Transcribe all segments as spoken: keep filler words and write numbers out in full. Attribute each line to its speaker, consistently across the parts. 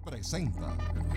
Speaker 1: presenta.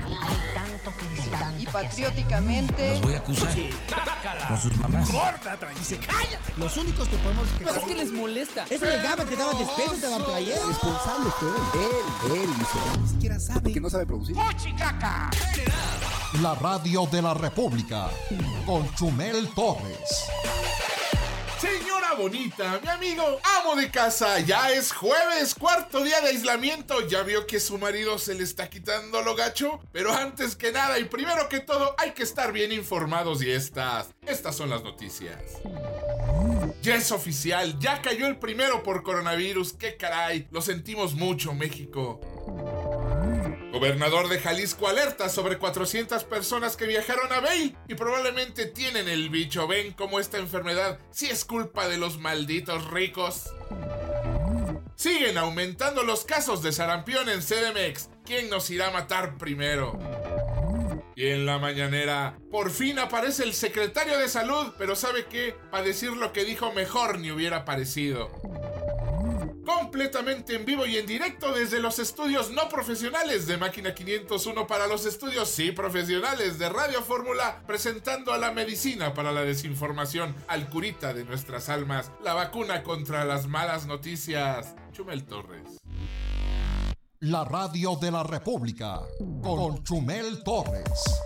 Speaker 2: Y patrióticamente
Speaker 3: los voy a acusar sí. Con sus mamás.
Speaker 4: Gorda, dice, cállate. Los únicos que podemos
Speaker 5: quejar. Pero es que les molesta.
Speaker 4: Es legal que daban despensas, te daban playeras. Responsable que él, él hizo. Ni siquiera sabe que no sabe producir.
Speaker 1: ¡Mochicaca! La radio de la República con Chumel Torres.
Speaker 6: Señora bonita, mi amigo, amo de casa, ya es jueves, cuarto día de aislamiento, ya vio que su marido se le está quitando lo gacho, pero antes que nada y primero que todo hay que estar bien informados y estas, estas son las noticias. Ya es oficial, ya cayó el primero por coronavirus, qué caray, lo sentimos mucho, México. Gobernador de Jalisco alerta sobre cuatrocientas personas que viajaron a Bale y probablemente tienen el bicho. Ven cómo esta enfermedad sí es culpa de los malditos ricos. Siguen aumentando los casos de sarampión en C D M X. ¿Quién nos irá a matar primero? Y en la mañanera, por fin aparece el secretario de salud, pero ¿sabe qué? Para decir lo que dijo mejor ni hubiera aparecido. Completamente en vivo y en directo desde los estudios no profesionales de Máquina quinientos uno para los estudios sí profesionales de Radio Fórmula, presentando a la medicina para la desinformación, al curita de nuestras almas, la vacuna contra las malas noticias, Chumel Torres.
Speaker 1: La radio de la República con Chumel Torres.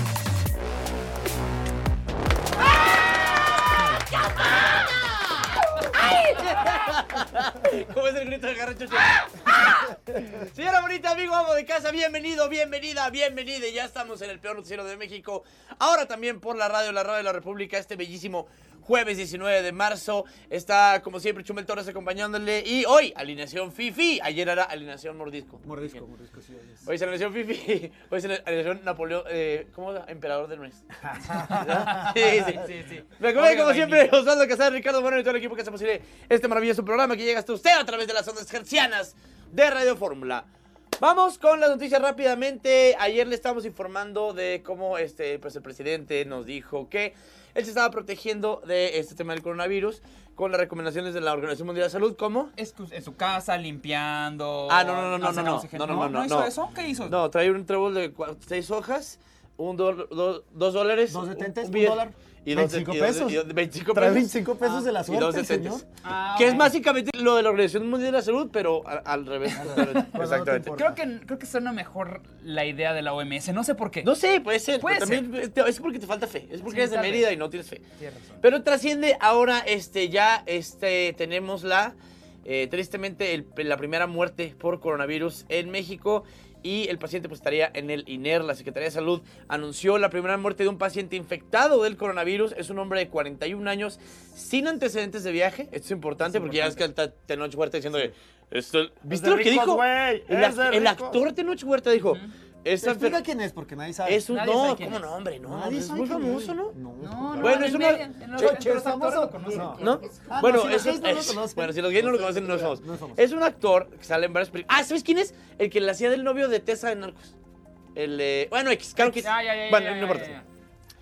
Speaker 5: ¿Cómo es el grito del garrocho? Señora bonita, amigo, amo de casa, bienvenido, bienvenida, bienvenida. Ya estamos en el peor noticiero de México. Ahora también por la radio, la radio de la República, este bellísimo jueves diecinueve de marzo. Está, como siempre, Chumel Torres acompañándole. Y hoy, alineación Fifi. Ayer era alineación Mordisco.
Speaker 4: Mordisco, Mordisco, sí.
Speaker 5: Es. Hoy es alineación Fifi. Hoy es alineación Napoleón, eh, ¿cómo era? Emperador del mes. Sí, sí, sí, sí. Me acompaña como siempre Osvaldo Casar, Ricardo Moreno y todo el equipo que hace posible este maravilloso programa que llega hasta usted a través de las ondas hertzianas de Radio Fórmula. Vamos con las noticias rápidamente. Ayer le estábamos informando de cómo este, pues el presidente nos dijo que él se estaba protegiendo de este tema del coronavirus con las recomendaciones de la Organización Mundial de la Salud. ¿Cómo?
Speaker 7: Es en su casa, limpiando.
Speaker 5: Ah, no, no, no, no, no, no, no, no, no,
Speaker 7: ¿No hizo eso? ¿Qué hizo?
Speaker 5: No, trae un trébol de seis hojas, un do, do, dos dólares,
Speaker 4: dos setentes, un,
Speaker 5: un
Speaker 4: dólar.
Speaker 5: Y
Speaker 4: veinticinco
Speaker 5: dos,
Speaker 4: pesos.
Speaker 5: Y dos, veinticinco
Speaker 4: Trae
Speaker 5: pesos.
Speaker 4: veinticinco pesos ah, de la suerte,
Speaker 5: y dos
Speaker 4: el señor.
Speaker 5: Ah, que okay. Es básicamente lo de la Organización Mundial de la Salud, pero a, al revés.
Speaker 7: Exactamente. Creo que, creo que suena mejor la idea de la O M S. No sé por qué.
Speaker 5: No sé, puede ser.
Speaker 7: Puede ser.
Speaker 5: También es porque te falta fe. Es porque sí, eres de Mérida y no tienes fe.
Speaker 7: Tienes razón.
Speaker 5: Pero trasciende ahora, este, ya este, tenemos la, eh, tristemente, el, la primera muerte por coronavirus en México. Y el paciente pues estaría en el I N E R. La Secretaría de Salud anunció la primera muerte de un paciente infectado del coronavirus. Es un hombre de cuarenta y un años sin antecedentes de viaje. Esto es importante es porque importante. Ya es que el Tenoch Huerta diciendo que... Esto, ¿viste lo que
Speaker 4: ricos,
Speaker 5: dijo?
Speaker 4: Wey,
Speaker 5: el, el actor Tenoch Huerta dijo...
Speaker 4: Uh-huh. Explica quién es, porque nadie sabe.
Speaker 5: Es un,
Speaker 7: nadie
Speaker 5: no,
Speaker 7: sabe quién
Speaker 5: ¿cómo
Speaker 7: es?
Speaker 5: no, hombre? No,
Speaker 4: nadie
Speaker 5: es
Speaker 4: sabe
Speaker 5: muy
Speaker 4: quién
Speaker 5: famoso,
Speaker 4: es.
Speaker 5: ¿no?
Speaker 4: No,
Speaker 7: no, no.
Speaker 5: Bueno,
Speaker 7: no,
Speaker 5: es una...
Speaker 7: En los
Speaker 4: Che, famoso
Speaker 7: lo conocen.
Speaker 4: No.
Speaker 5: ¿No?
Speaker 4: Ah,
Speaker 5: bueno,
Speaker 4: no, si
Speaker 5: es,
Speaker 4: los gays
Speaker 5: es,
Speaker 4: no lo conocen.
Speaker 5: bueno, si los gays no lo conocen, no es famoso.
Speaker 4: No es famoso.
Speaker 5: Es un actor que sale en varias películas. Ah, ¿sabes quién es? El que le hacía del novio de Tessa de Narcos. El, eh, bueno, X, claro que
Speaker 7: Ya, ya, ya,
Speaker 5: bueno,
Speaker 7: ya,
Speaker 5: no
Speaker 7: ya,
Speaker 5: importa.
Speaker 7: ya, ya.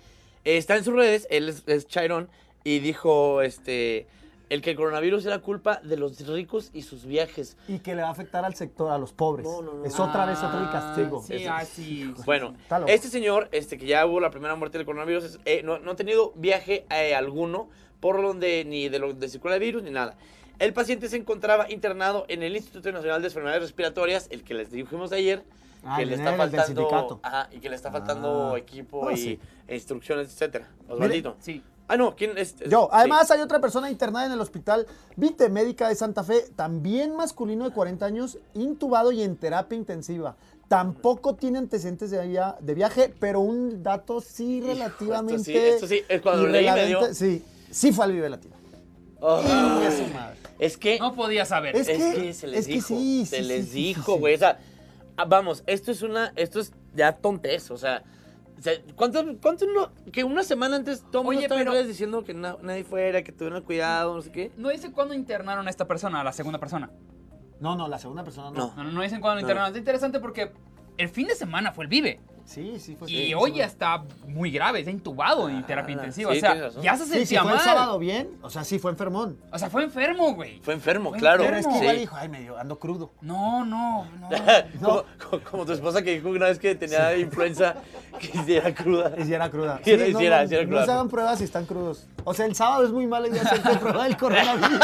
Speaker 5: Está en sus redes, él es, es Chairón, y dijo, este... El que el coronavirus era culpa de los ricos y sus viajes.
Speaker 4: Y que le va a afectar al sector, a los pobres.
Speaker 5: No, no, no.
Speaker 4: Es otra vez otro castigo.
Speaker 7: Sí, ah, sí.
Speaker 5: Bueno, este señor, este que ya hubo la primera muerte del coronavirus, es, eh, no, no ha tenido viaje eh, alguno por donde ni de lo de circula el virus ni nada. El paciente se encontraba internado en el Instituto Nacional de Enfermedades Respiratorias, el que les dijimos ayer,
Speaker 4: ah,
Speaker 5: que le está
Speaker 4: del
Speaker 5: faltando,
Speaker 4: sindicato.
Speaker 5: ajá, y que le está faltando
Speaker 4: ah.
Speaker 5: equipo
Speaker 4: oh,
Speaker 5: y
Speaker 4: sí.
Speaker 5: e instrucciones, etcétera. Osvaldito.
Speaker 7: Sí.
Speaker 5: Ah, no, ¿quién es?
Speaker 4: Yo. Además,
Speaker 5: sí.
Speaker 4: hay otra persona internada en el hospital Vite Médica de Santa Fe, también masculino de cuarenta años, intubado y en terapia intensiva. Tampoco tiene antecedentes de, via de viaje, pero un dato sí relativamente...
Speaker 5: Hijo, esto sí, esto sí, es cuando leí me dio...
Speaker 4: Sí, sí fue al Vive Latino.
Speaker 5: Oh,
Speaker 4: y es su madre.
Speaker 5: Es que...
Speaker 7: No podía saber.
Speaker 4: Es que,
Speaker 5: es que se les
Speaker 4: es que
Speaker 5: dijo,
Speaker 4: sí,
Speaker 5: se
Speaker 4: sí,
Speaker 5: les
Speaker 4: sí,
Speaker 5: dijo,
Speaker 4: sí,
Speaker 5: güey,
Speaker 4: sí.
Speaker 5: o sea, vamos, esto es una, esto es ya tontes, o sea... O sea, ¿cuánto, cuánto no? Que una semana antes todo el mundo
Speaker 7: Oye,
Speaker 5: estaba en
Speaker 7: pero-
Speaker 5: redes diciendo que na- nadie fuera, que tuvieran cuidado, no sé qué.
Speaker 7: No dice cuándo internaron a esta persona, a la segunda persona.
Speaker 4: No, no, la segunda persona no.
Speaker 5: No.
Speaker 7: No, no, no dicen cuándo
Speaker 5: No.
Speaker 7: internaron. Es interesante porque el fin de semana fue el Vive.
Speaker 4: Sí, sí fue.
Speaker 7: Y
Speaker 4: sí,
Speaker 7: hoy
Speaker 4: sí,
Speaker 7: ya está muy grave, está intubado en terapia intensiva.
Speaker 5: sí,
Speaker 7: o sea,
Speaker 5: tienes razón.
Speaker 7: ya se
Speaker 4: Sí,
Speaker 7: sentía
Speaker 4: si fue el
Speaker 7: mal.
Speaker 4: sábado bien, o sea, sí fue enfermón.
Speaker 7: O sea, fue enfermo, güey.
Speaker 5: Fue enfermo,
Speaker 7: Fue
Speaker 5: claro.
Speaker 4: Pero es que
Speaker 5: sí.
Speaker 4: igual dijo, ay, medio, ando crudo.
Speaker 7: No, no, no.
Speaker 5: como, como, como tu esposa que dijo una vez que tenía influenza, que hiciera cruda.
Speaker 4: Y si era cruda.
Speaker 5: Sí, era-
Speaker 4: no,
Speaker 5: sí era-
Speaker 4: no,
Speaker 5: sí era
Speaker 4: no
Speaker 5: cruda.
Speaker 4: se hagan pruebas si están crudos. O sea, el sábado es muy mala idea hacerte prueba del coronavirus.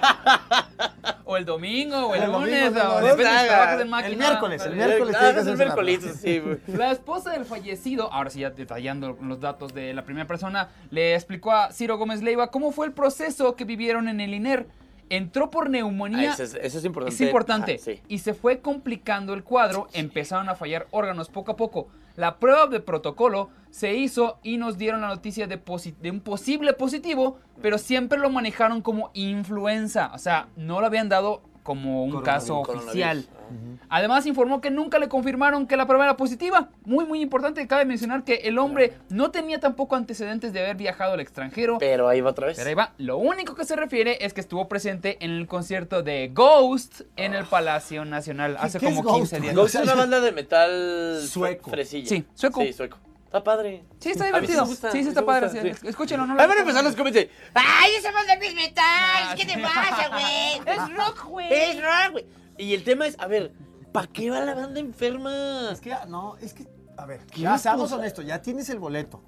Speaker 7: O el domingo, o el,
Speaker 4: El domingo,
Speaker 7: lunes,
Speaker 4: no, no,
Speaker 7: o
Speaker 4: no,
Speaker 7: depende
Speaker 5: no,
Speaker 7: si trabajas
Speaker 5: no,
Speaker 7: en máquina.
Speaker 4: el miércoles, el
Speaker 7: Vale.
Speaker 4: miércoles.
Speaker 5: Ah,
Speaker 4: tiene que
Speaker 5: es el
Speaker 4: hacerse la
Speaker 5: miércoles, sí, güey.
Speaker 7: La esposa del fallecido, ahora sí ya detallando los datos de la primera persona, le explicó a Ciro Gómez Leiva cómo fue el proceso que vivieron en el I N E R. Entró por
Speaker 5: Ah,
Speaker 7: neumonía.
Speaker 5: eso, es, eso es importante.
Speaker 7: Es importante.
Speaker 5: Ajá, sí.
Speaker 7: Y se fue complicando el cuadro, empezaron a fallar órganos poco a poco. La prueba de protocolo se hizo y nos dieron la noticia de, posi- de un posible positivo, pero siempre lo manejaron como influenza. O sea, no lo habían dado como un caso
Speaker 5: Coronavirus.
Speaker 7: oficial. Además informó que nunca le confirmaron que la prueba era positiva. Muy, muy importante. Cabe mencionar que el hombre no tenía tampoco antecedentes de haber viajado al extranjero.
Speaker 5: Pero ahí va otra vez.
Speaker 7: Pero ahí va. Lo único que se refiere es que estuvo presente en el concierto de Ghost en el Palacio Nacional hace
Speaker 4: qué es
Speaker 7: como
Speaker 4: Ghost?
Speaker 7: quince días.
Speaker 5: Ghost es una banda de metal
Speaker 4: Sueco.
Speaker 5: fresilla.
Speaker 7: Sí, sueco.
Speaker 5: Sí, sueco. Está padre.
Speaker 7: Sí, está
Speaker 5: A mí sí
Speaker 7: divertido.
Speaker 5: me gusta,
Speaker 7: Sí,
Speaker 5: a
Speaker 7: sí,
Speaker 5: mí
Speaker 7: está
Speaker 5: me
Speaker 7: padre.
Speaker 5: gusta,
Speaker 7: sí.
Speaker 5: sí.
Speaker 7: Escúchenlo, no lo
Speaker 5: Ahí van a empezar los comentarios. ¡Ay, esa banda no es metal!
Speaker 7: Ah,
Speaker 5: ¿Qué te
Speaker 7: sí.
Speaker 5: pasa, güey?
Speaker 7: Es rock, güey.
Speaker 5: Es rock, güey. Y el tema es, a ver, ¿para qué va la banda enferma?
Speaker 4: Es que, no, es que, a ver,
Speaker 5: ¿Qué
Speaker 4: ya seamos
Speaker 5: cosa?
Speaker 4: honestos, ya tienes el boleto.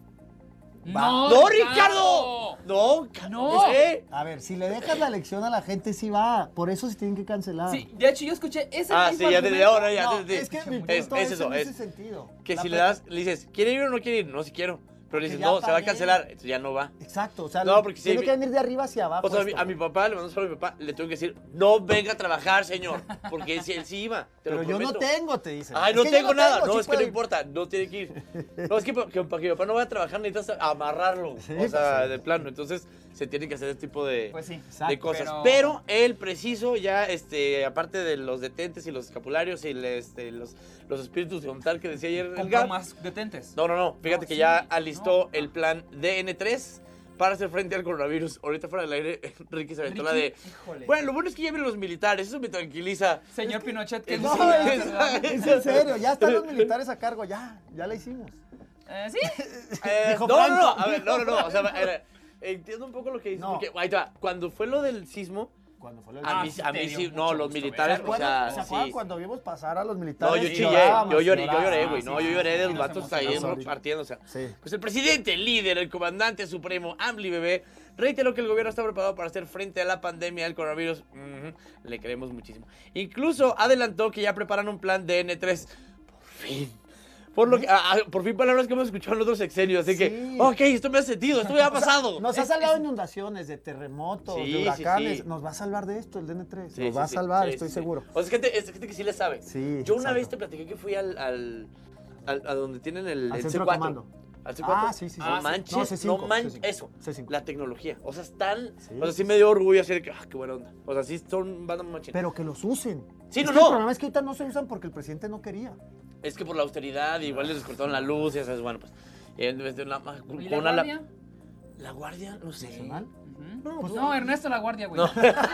Speaker 7: No,
Speaker 5: ¡No, Ricardo! No, ca-
Speaker 7: No.
Speaker 5: ¿qué?
Speaker 4: A ver, si le dejas la lección a la gente, sí va. Por eso se tienen que cancelar.
Speaker 7: Sí, de hecho yo escuché ese
Speaker 5: Ah,
Speaker 7: mismo
Speaker 5: sí, ya te
Speaker 7: argumento.
Speaker 5: ahora ya
Speaker 4: No,
Speaker 5: te- te-
Speaker 4: es que mi punto
Speaker 5: es,
Speaker 4: es,
Speaker 5: es eso,
Speaker 4: en
Speaker 5: es
Speaker 4: ese sentido.
Speaker 5: que
Speaker 4: La
Speaker 5: si
Speaker 4: pe-
Speaker 5: le das, le dices, ¿quiere ir o no quiere ir? No, si quiero. Pero le
Speaker 4: Porque
Speaker 5: dices,
Speaker 4: ya
Speaker 5: no, se va a
Speaker 4: pagué.
Speaker 5: cancelar, entonces ya no va.
Speaker 4: Exacto, o sea,
Speaker 5: No, porque sí,
Speaker 4: tiene
Speaker 5: mi-
Speaker 4: que venir de arriba hacia abajo.
Speaker 5: O sea, a mi,
Speaker 4: esto.
Speaker 5: a mi papá, le mandó un saludo a mi papá, le tengo que decir, no venga a trabajar, señor, porque él, sí- él sí iba, te
Speaker 4: Pero
Speaker 5: lo
Speaker 4: yo no
Speaker 5: prometo.
Speaker 4: tengo, te dicen.
Speaker 5: Ay,
Speaker 4: Es
Speaker 5: no
Speaker 4: que yo
Speaker 5: tengo nada.
Speaker 4: tengo,
Speaker 5: No,
Speaker 4: sí
Speaker 5: es que no
Speaker 4: puedo.
Speaker 5: importa, no tiene que ir. No, es que, pa- que para que mi papá no vaya a trabajar necesitas amarrarlo.
Speaker 4: Sí,
Speaker 5: o sea,
Speaker 4: pues sí.
Speaker 5: de plano. Entonces, se tiene que hacer este tipo de,
Speaker 7: Pues sí.
Speaker 5: de
Speaker 4: Exacto,
Speaker 5: cosas.
Speaker 7: pero-
Speaker 5: Pero... él preciso ya, este, aparte de los detentes y los escapularios y el, este, los, los espíritus de Ontal que decía ayer el
Speaker 7: Compró
Speaker 5: Gab.
Speaker 7: más detentes.
Speaker 5: No, no, no. Fíjate
Speaker 7: No,
Speaker 5: que
Speaker 7: sí,
Speaker 5: ya
Speaker 7: no.
Speaker 5: alistó el plan D N tres para hacer frente al coronavirus. Ahorita fuera del aire, Ricky se aventó la de...
Speaker 7: Ricky, híjole.
Speaker 5: Bueno, lo bueno es que ya vienen los militares, eso me tranquiliza.
Speaker 7: Señor Pinochet, que
Speaker 5: No,
Speaker 7: sí,
Speaker 4: es,
Speaker 7: ¿verdad?
Speaker 4: es en serio, ya están los militares a cargo, ya, ya la hicimos.
Speaker 7: Eh, sí.
Speaker 5: Eh,
Speaker 4: Dijo
Speaker 5: no, no, no,
Speaker 4: Franco.
Speaker 5: a ver, no, no, no, o sea, era- entiendo un poco lo que dices,
Speaker 4: No.
Speaker 5: porque, ahí te va, cuando fue lo del sismo,
Speaker 4: Cuando fue la
Speaker 5: a
Speaker 7: Ah,
Speaker 5: mí,
Speaker 7: sí
Speaker 5: a
Speaker 7: te
Speaker 5: mí
Speaker 7: dio
Speaker 5: sí,
Speaker 7: mucho
Speaker 5: no, los
Speaker 7: gusto
Speaker 5: militares,
Speaker 4: ¿Se
Speaker 5: o
Speaker 4: acuerdan,
Speaker 5: sea,
Speaker 4: ¿se acuerdan
Speaker 5: sí.
Speaker 4: cuando vimos pasar a los
Speaker 5: No,
Speaker 4: militares?
Speaker 5: yo
Speaker 7: Sí,
Speaker 5: chillé,
Speaker 4: Llorábamos,
Speaker 5: yo lloré, yo lloré,
Speaker 4: llorábamos.
Speaker 5: güey,
Speaker 7: sí,
Speaker 5: no,
Speaker 7: sí,
Speaker 5: yo
Speaker 7: sí,
Speaker 5: lloré de
Speaker 7: sí,
Speaker 5: los
Speaker 7: nos
Speaker 5: vatos ahí
Speaker 7: emocionamos.
Speaker 5: partiendo, o sea.
Speaker 4: Sí.
Speaker 5: Pues el presidente, el líder, el comandante supremo, AMLI bebé, reiteró que el gobierno está preparado para hacer frente a la pandemia del coronavirus. Ujú, le creemos muchísimo. Incluso adelantó que ya preparan un plan D N tres. Por fin. Por, lo que, ah, ah, por fin palabras que hemos escuchado en otros sexenios. Así que,
Speaker 4: Sí.
Speaker 5: ok, esto me ha sentido, esto ya ha pasado.
Speaker 4: Nos ha salvado de inundaciones, de terremotos,
Speaker 5: Sí,
Speaker 4: de
Speaker 5: sí,
Speaker 4: huracanes.
Speaker 5: sí.
Speaker 4: Nos va a salvar de esto el D N tres.
Speaker 5: Sí,
Speaker 4: Nos
Speaker 5: sí,
Speaker 4: va a
Speaker 5: sí,
Speaker 4: salvar,
Speaker 5: sí,
Speaker 4: estoy
Speaker 5: sí,
Speaker 4: seguro.
Speaker 5: sí. O sea, es gente, es gente que sí le sabe.
Speaker 4: Sí,
Speaker 5: Yo una
Speaker 4: exacto.
Speaker 5: vez te platiqué que fui al, al, al- a donde tienen el,
Speaker 4: Al
Speaker 5: el
Speaker 4: centro
Speaker 5: C cuatro.
Speaker 4: comando.
Speaker 5: Al C cuatro.
Speaker 4: Ah, sí, sí, sí.
Speaker 5: No
Speaker 7: Ah, sí.
Speaker 5: manches,
Speaker 4: No,
Speaker 5: no,
Speaker 4: C cinco,
Speaker 5: manches,
Speaker 4: C cinco.
Speaker 5: eso,
Speaker 4: C cinco.
Speaker 5: la tecnología. O sea, están,
Speaker 4: Sí,
Speaker 5: o sea, sí
Speaker 4: sí,
Speaker 5: me dio orgullo así de que, ah, qué buena onda. O sea, sí son bandas machinas.
Speaker 4: Pero que los usen.
Speaker 5: Sí,
Speaker 4: Es
Speaker 5: no,
Speaker 4: que
Speaker 5: no.
Speaker 4: El problema es que ahorita no se usan porque el presidente no quería.
Speaker 5: Es que por la austeridad, igual les cortaron la luz, y ya sabes, bueno, pues. Y en vez de una, con
Speaker 7: ¿Y la
Speaker 5: una-
Speaker 7: guardia?
Speaker 5: La guardia, no sé.
Speaker 4: ¿Nacional?
Speaker 7: Ujú.
Speaker 5: No,
Speaker 7: Pues
Speaker 5: pues-
Speaker 7: no, Ernesto la guardia, güey.
Speaker 5: No.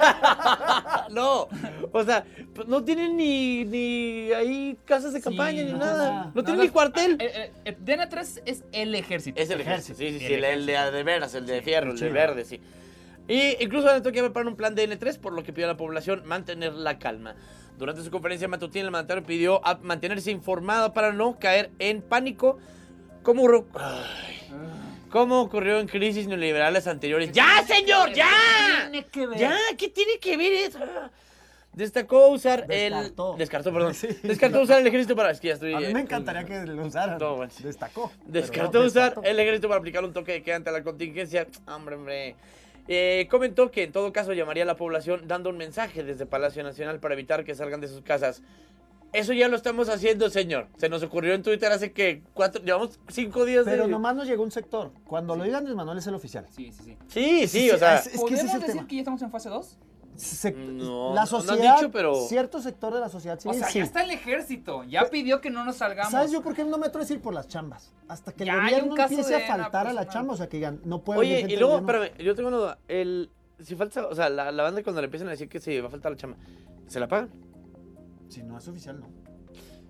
Speaker 5: No, o sea, pues no tienen ni, ni ahí casas de
Speaker 7: Sí,
Speaker 5: campaña ni
Speaker 7: no,
Speaker 5: nada.
Speaker 4: nada.
Speaker 5: No, tienen
Speaker 7: Nada.
Speaker 5: ni cuartel.
Speaker 7: Eh, eh, eh, D N tres es el ejército.
Speaker 5: Es el ejército, sí, sí, sí,
Speaker 7: El
Speaker 5: el, el de, de veras, el de fierro, el de
Speaker 4: chido.
Speaker 5: verde, sí. Y incluso adelantó que preparar un plan de D N tres, por lo que pidió a la población mantener la calma. Durante su conferencia matutina, el mandatario pidió a mantenerse informado para no caer en pánico, como, ro- ay, como ocurrió en crisis neoliberales anteriores. ¡Ya, señor, ya!
Speaker 7: Tiene que ver.
Speaker 5: ¡Ya! ¿Qué tiene que ver eso? Destacó usar
Speaker 4: Descartó.
Speaker 5: el... Descartó, perdón.
Speaker 4: Sí.
Speaker 5: Descartó usar el ejército para... Es que ya estoy...
Speaker 4: A mí
Speaker 5: eh,
Speaker 4: me encantaría que lo usaran.
Speaker 5: No, bueno, sí.
Speaker 4: Destacó.
Speaker 5: Descartó
Speaker 4: pero no,
Speaker 5: usar
Speaker 4: descartó.
Speaker 5: el ejército para aplicar un toque de queda ante la contingencia. Hombre, hombre. Eh, comentó que en todo caso llamaría a la población dando un mensaje desde Palacio Nacional para evitar que salgan de sus casas. Eso ya lo estamos haciendo, señor. Se nos ocurrió en Twitter hace que cuatro, llevamos cinco días
Speaker 4: Pero
Speaker 5: de...
Speaker 4: nomás nos llegó un sector. Cuando lo digan, Andrés Manuel es el oficial.
Speaker 7: Sí, sí, sí.
Speaker 5: Sí, sí, o sea...
Speaker 4: es- es que ese
Speaker 7: ¿Podemos
Speaker 4: es el
Speaker 7: decir
Speaker 4: tema.
Speaker 7: que ya estamos en fase dos?
Speaker 4: Se-
Speaker 5: No,
Speaker 4: la
Speaker 5: no han
Speaker 4: sociedad,
Speaker 5: dicho, pero-
Speaker 4: cierto sector de la sociedad
Speaker 7: O
Speaker 4: civil,
Speaker 7: sea,
Speaker 4: sí.
Speaker 7: ya está el ejército. Ya pidió que no nos salgamos.
Speaker 4: ¿Sabes yo por qué no me atrevo a decir por las chambas? Hasta que el
Speaker 7: Ya hay
Speaker 4: gobierno
Speaker 7: un caso
Speaker 4: empiece
Speaker 7: de
Speaker 4: a faltar
Speaker 7: una
Speaker 4: a la
Speaker 7: persona.
Speaker 4: chamba, o sea, que digan, no puede venir
Speaker 5: Oye,
Speaker 4: gente
Speaker 5: y
Speaker 4: del
Speaker 5: luego,
Speaker 4: gobierno.
Speaker 5: espérame, yo tengo una duda. El, si falta, o sea, la, la banda cuando le empiezan a decir que se va a faltar la chamba, ¿se la pagan?
Speaker 4: Si no es oficial, no. O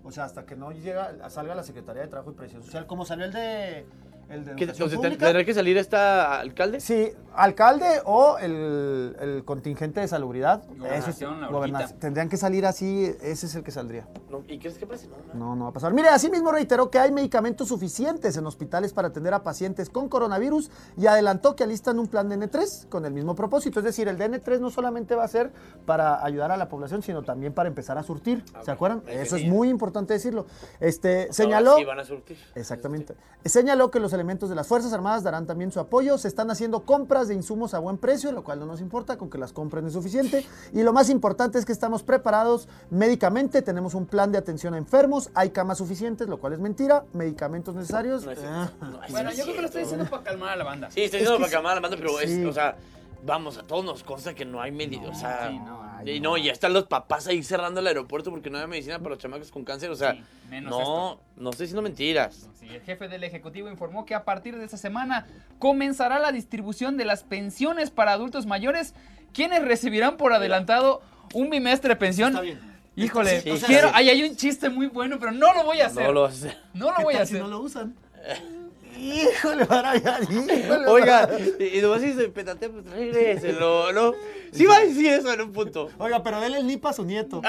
Speaker 4: O sea, hasta que no llega, salga la Secretaría de Trabajo y Previsión Social, como salió el de, el de
Speaker 5: ¿Qué,
Speaker 4: Educación
Speaker 5: o sea,
Speaker 4: Pública.
Speaker 5: ¿Tendrá que salir esta alcalde?
Speaker 4: Sí, alcalde o el, el contingente de salubridad.
Speaker 7: Gobernación,
Speaker 4: Eso es-
Speaker 7: la
Speaker 4: goberna-
Speaker 7: horquita.
Speaker 4: Tendrían que salir así, ese es el que saldría.
Speaker 5: No, ¿y crees que pase? No, no.
Speaker 4: No, no va a pasar. Mire, asimismo reiteró que hay medicamentos suficientes en hospitales para atender a pacientes con coronavirus y adelantó que alistan un plan de N tres con el mismo propósito. Es decir, el de N tres no solamente va a ser para ayudar a la población, sino también para empezar a surtir. ¿Se acuerdan?
Speaker 5: ahí
Speaker 4: Eso es
Speaker 5: venía.
Speaker 4: muy importante decirlo. Este,
Speaker 5: Ahora
Speaker 4: señaló...
Speaker 5: sí van a surtir.
Speaker 4: Exactamente. Señaló que los elementos de las Fuerzas Armadas darán también su apoyo. Se están haciendo compras de insumos a buen precio, lo cual no nos importa, con que las compren es suficiente. Y lo más importante es que estamos preparados médicamente, tenemos un plan de atención a enfermos, hay camas suficientes, lo cual es mentira, medicamentos necesarios.
Speaker 5: No es
Speaker 4: Ah.
Speaker 5: cierto. No es
Speaker 7: Bueno, yo creo que lo
Speaker 5: cierto.
Speaker 7: estoy diciendo para calmar a la banda.
Speaker 5: Sí, estoy diciendo
Speaker 4: Es que
Speaker 5: para calmar a la banda, pero
Speaker 4: sí.
Speaker 5: es, o sea, vamos, a todos nos consta que no hay medicina, o sea,
Speaker 7: sí, no,
Speaker 4: ay,
Speaker 5: y no, y ya están los papás ahí cerrando el aeropuerto porque no hay medicina para los chamacos con cáncer, o sea,
Speaker 7: Sí, menos
Speaker 5: no, no estoy diciendo mentiras.
Speaker 7: Sí, el jefe del Ejecutivo informó que a partir de esta semana comenzará la distribución de las pensiones para adultos mayores, quienes recibirán por adelantado un bimestre de pensión.
Speaker 4: Está bien.
Speaker 7: Híjole,
Speaker 5: Sí, sí,
Speaker 7: quiero,
Speaker 5: sí.
Speaker 7: ahí hay un chiste muy bueno, pero no lo voy a hacer.
Speaker 5: No lo vas a hacer.
Speaker 7: No lo
Speaker 4: ¿Qué
Speaker 7: voy a
Speaker 4: tal si
Speaker 7: hacer.
Speaker 4: no lo usan? Híjole, maravilla, híjole.
Speaker 5: Oiga, y y nomás dice, petate, pues regréselo, ¿no? Sí va a decir eso en un punto.
Speaker 4: Oiga, pero dele el N I P a su nieto.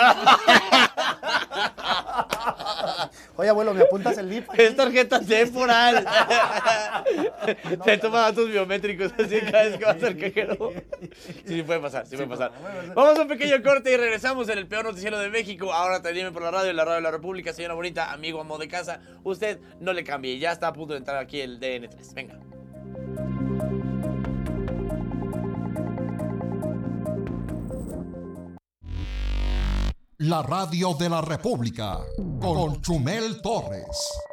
Speaker 4: Oye, abuelo, ¿me apuntas el N I P? aquí?
Speaker 5: Es tarjeta temporal. Te toma datos biométricos así cada vez que vas al cajero. Sí, sí puede pasar, sí puede pasar. Vamos a un pequeño corte y regresamos en el peor noticiero de México. Ahora también por la radio, la radio de la República. Señora bonita, amigo, amo de casa. Usted no le cambie, ya está a punto de entrar aquí el D N tres. Venga.
Speaker 1: La radio de la República con Chumel Torres.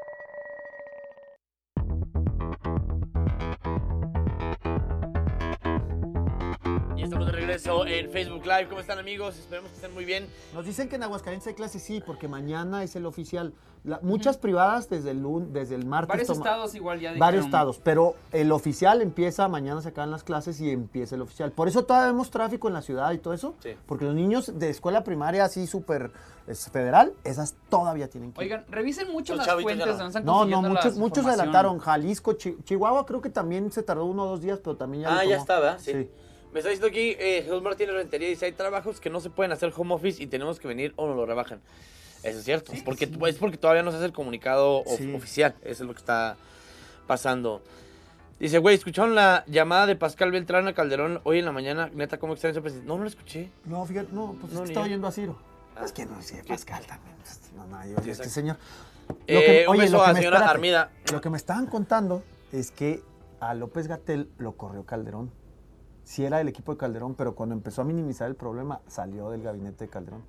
Speaker 5: Y estamos de regreso en Facebook Live. ¿Cómo están, amigos? Esperemos que estén muy bien.
Speaker 4: Nos dicen que en Aguascalientes hay clases, sí, porque mañana es el oficial. La- muchas privadas desde el, lun- desde el martes.
Speaker 7: Varios
Speaker 4: toma-
Speaker 7: estados igual ya
Speaker 4: Varios
Speaker 7: dijeron.
Speaker 4: estados, pero el oficial empieza, mañana se acaban las clases y empieza el oficial. Por eso todavía vemos tráfico en la ciudad y todo eso.
Speaker 5: Sí.
Speaker 4: Porque los niños de escuela primaria así súper es, federal, esas todavía tienen que ir.
Speaker 7: Oigan, revisen mucho
Speaker 5: Los
Speaker 7: las
Speaker 5: chavitos
Speaker 7: fuentes
Speaker 5: ya no.
Speaker 7: donde están
Speaker 4: No, no,
Speaker 7: consiguiendo
Speaker 4: muchos,
Speaker 7: la
Speaker 4: muchos
Speaker 7: información.
Speaker 4: adelantaron. Jalisco, Chi- Chihuahua creo que también se tardó uno o dos días, pero también ya
Speaker 5: Ah,
Speaker 4: lo
Speaker 5: ya
Speaker 4: tomó.
Speaker 5: está, ¿verdad? Sí.
Speaker 4: Sí.
Speaker 5: Me está diciendo aquí eh, Jesús Martínez Rentería, dice, hay trabajos que no se pueden hacer home office y tenemos que venir o nos lo rebajan. Eso es cierto, porque, es porque todavía no se hace el comunicado of-
Speaker 4: Sí.
Speaker 5: oficial, eso es lo que está pasando. Dice, güey, ¿escucharon la llamada de Pascal Beltrán a Calderón hoy en la mañana? Neta, ¿cómo extraño ese presidente? No, no lo escuché.
Speaker 4: No, fíjate, no, pues
Speaker 5: No,
Speaker 4: es que
Speaker 5: ni
Speaker 4: estaba
Speaker 5: yo.
Speaker 4: yendo a Ciro.
Speaker 5: Ah.
Speaker 4: Es que no sé, Pascal también. pues, No, no, yo- este
Speaker 5: exacto.
Speaker 4: señor. Lo
Speaker 5: Eh,
Speaker 4: que-
Speaker 5: un
Speaker 4: oye,
Speaker 5: beso
Speaker 4: lo que
Speaker 5: a
Speaker 4: me-
Speaker 5: señora
Speaker 4: espérate.
Speaker 5: Armida.
Speaker 4: Lo que me estaban contando es que a López Gatell lo corrió Calderón. Sí era del equipo de Calderón, pero cuando empezó a minimizar el problema, salió del gabinete de Calderón.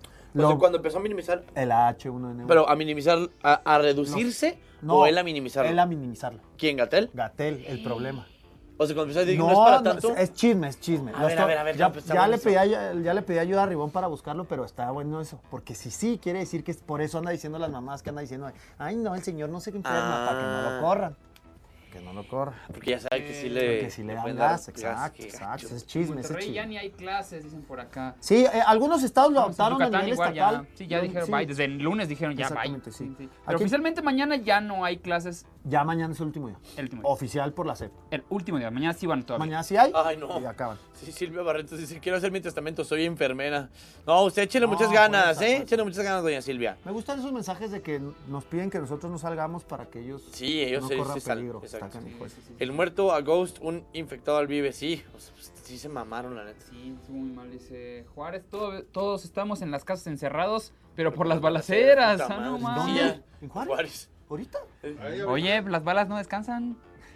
Speaker 5: O sea,
Speaker 4: Lo-
Speaker 5: cuando empezó a minimizar,
Speaker 4: El H uno N uno.
Speaker 5: pero a minimizar, a, a reducirse
Speaker 4: No,
Speaker 5: o él a minimizarlo.
Speaker 4: Él a minimizarlo.
Speaker 5: ¿Quién, Gatel?
Speaker 4: Gatell, el problema.
Speaker 5: O sea, cuando empezó a decir, no,
Speaker 4: No,
Speaker 5: es para
Speaker 4: no,
Speaker 5: tanto.
Speaker 4: es chisme, es chisme.
Speaker 5: A
Speaker 4: Lo
Speaker 5: ver,
Speaker 4: estoy-
Speaker 5: a ver, a ver,
Speaker 4: Ya,
Speaker 5: no, pues está
Speaker 4: ya le
Speaker 5: buenísimo.
Speaker 4: pedí, a- ya le pedí ayuda a Ribón para buscarlo, pero está bueno eso. Porque si sí, quiere decir que es por eso anda diciendo las mamás que anda diciendo, ay, no, el señor no se enferma,
Speaker 5: Ah.
Speaker 4: para que no lo corran. Que no lo corran.
Speaker 5: Porque ya sabe que sí le...
Speaker 4: Porque si le dan
Speaker 5: pueden dar
Speaker 4: gas, exacto,
Speaker 5: qué
Speaker 4: exacto.
Speaker 5: gacho.
Speaker 4: Es chisme,
Speaker 7: En
Speaker 4: ese
Speaker 7: Monterrey ya
Speaker 4: chisme.
Speaker 7: ni hay clases, dicen por acá.
Speaker 4: Sí, eh, algunos estados lo
Speaker 7: Vamos, en
Speaker 4: adoptaron a
Speaker 7: Yucatán
Speaker 4: nivel
Speaker 7: igual
Speaker 4: estatal.
Speaker 7: ya, sí, ya
Speaker 4: Yo-
Speaker 7: dijeron
Speaker 4: sí.
Speaker 7: bye. Desde el lunes dijeron ya bye.
Speaker 4: Exactamente, sí.
Speaker 7: Pero
Speaker 4: Aquí-
Speaker 7: oficialmente mañana ya no hay clases.
Speaker 4: Ya mañana es el último día.
Speaker 7: El último día.
Speaker 4: Oficial por la C E P.
Speaker 7: El último día. Mañana sí van todavía.
Speaker 4: Mañana sí hay
Speaker 5: Ay, no.
Speaker 4: y acaban.
Speaker 5: Sí, Silvia Barretos dice, quiero hacer mi testamento, soy enfermera. No, usted échele
Speaker 4: No,
Speaker 5: muchas ganas,
Speaker 4: fuerza,
Speaker 5: ¿eh?
Speaker 4: fuerza.
Speaker 5: Échele muchas ganas, doña Silvia.
Speaker 4: Me gustan esos mensajes de que nos piden que nosotros no salgamos para que ellos
Speaker 5: Sí, ellos
Speaker 4: no
Speaker 5: sí-
Speaker 4: corran
Speaker 5: sí salen,
Speaker 4: peligro.
Speaker 5: exacto.
Speaker 4: Está canijo eso.
Speaker 5: El muerto a Ghost, un infectado al vive, sí. O sea, pues, sí se mamaron, la neta.
Speaker 7: Sí, estuvo muy mal, dice Juárez. todo- todos estamos en las casas encerrados, pero por las balaceras.
Speaker 5: Puta
Speaker 7: Ah, no
Speaker 5: madre.
Speaker 7: mames.
Speaker 5: Sí, ya.
Speaker 4: ¿En Juárez?
Speaker 5: Juárez.
Speaker 4: ¿Ahorita?
Speaker 7: Oye, las balas no descansan.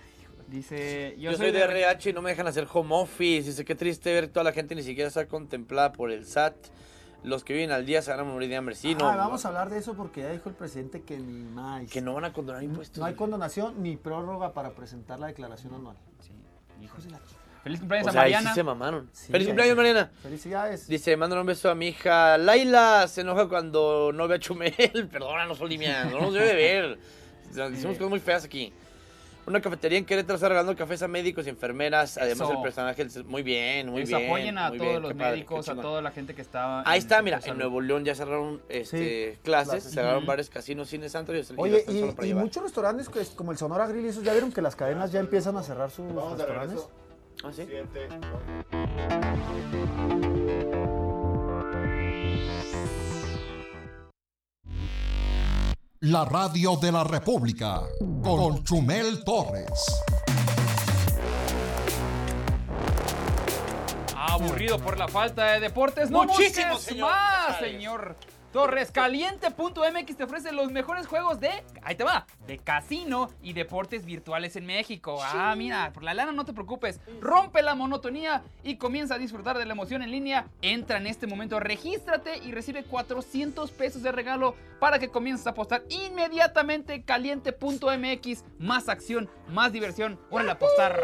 Speaker 7: Dice,
Speaker 5: Yo, soy de R H y no me dejan hacer home office. Dice, qué triste ver que toda la gente ni siquiera está contemplada por el S A T. Los que viven al día se van a morir de hambre. Sí, no.
Speaker 4: Ah, vamos a hablar de eso porque ya dijo el presidente que ni más.
Speaker 5: Que no van a condonar impuestos.
Speaker 4: No hay condonación ni prórroga para presentar la declaración anual.
Speaker 7: Sí,
Speaker 4: Hijos de la chica.
Speaker 7: Feliz cumpleaños
Speaker 5: O
Speaker 7: a
Speaker 5: sea, ahí
Speaker 7: Mariana.
Speaker 5: sí se mamaron.
Speaker 4: Sí,
Speaker 5: Feliz
Speaker 4: ahí
Speaker 5: cumpleaños,
Speaker 4: sí.
Speaker 5: Mariana.
Speaker 4: Felicidades.
Speaker 5: Dice, mándale un beso a mi hija. Laila se enoja cuando no ve a Chumel. Perdónanos, Olimia. No nos debe ver. O sea, decimos cosas muy feas aquí. Una cafetería en Querétaro está regalando cafés a médicos y enfermeras. Además,
Speaker 7: Eso.
Speaker 5: el personaje. Muy bien, muy
Speaker 7: Pues
Speaker 5: bien.
Speaker 7: apoyen a
Speaker 5: muy
Speaker 7: todos
Speaker 5: bien,
Speaker 7: los
Speaker 5: qué padre,
Speaker 7: médicos,
Speaker 5: qué
Speaker 7: a
Speaker 5: chingón.
Speaker 7: toda la gente que estaba.
Speaker 5: Ahí
Speaker 7: en
Speaker 5: está,
Speaker 7: el
Speaker 5: mira,
Speaker 7: sector
Speaker 5: en
Speaker 7: salud.
Speaker 5: Nuevo León ya cerraron este, clases,
Speaker 4: clases.
Speaker 5: cerraron
Speaker 7: Ujú.
Speaker 5: bares, casinos, cines, antros y los
Speaker 4: Oye,
Speaker 5: están solo para
Speaker 4: y, y
Speaker 5: llevar.
Speaker 4: muchos restaurantes que es como el Sonora Grill y esos, ¿ya vieron que las cadenas ya empiezan a cerrar sus
Speaker 2: Vamos de
Speaker 4: restaurantes?
Speaker 2: regreso.
Speaker 5: ¿Ah, sí?
Speaker 2: Siete.
Speaker 1: La radio de la República con Chumel Torres.
Speaker 7: Aburrido por la falta de deportes. No
Speaker 5: Muchísimo,
Speaker 7: busques
Speaker 5: señor
Speaker 7: más,
Speaker 5: Casares.
Speaker 7: señor Torres. Caliente punto m x te ofrece los mejores juegos de, ahí te va, de casino y deportes virtuales en México. Ah, mira, por la lana no te preocupes. Rompe la monotonía y comienza a disfrutar de la emoción en línea. Entra en este momento, regístrate y recibe cuatrocientos pesos de regalo para que comiences a apostar inmediatamente. Caliente punto m x, más acción, más diversión. Órale a apostar.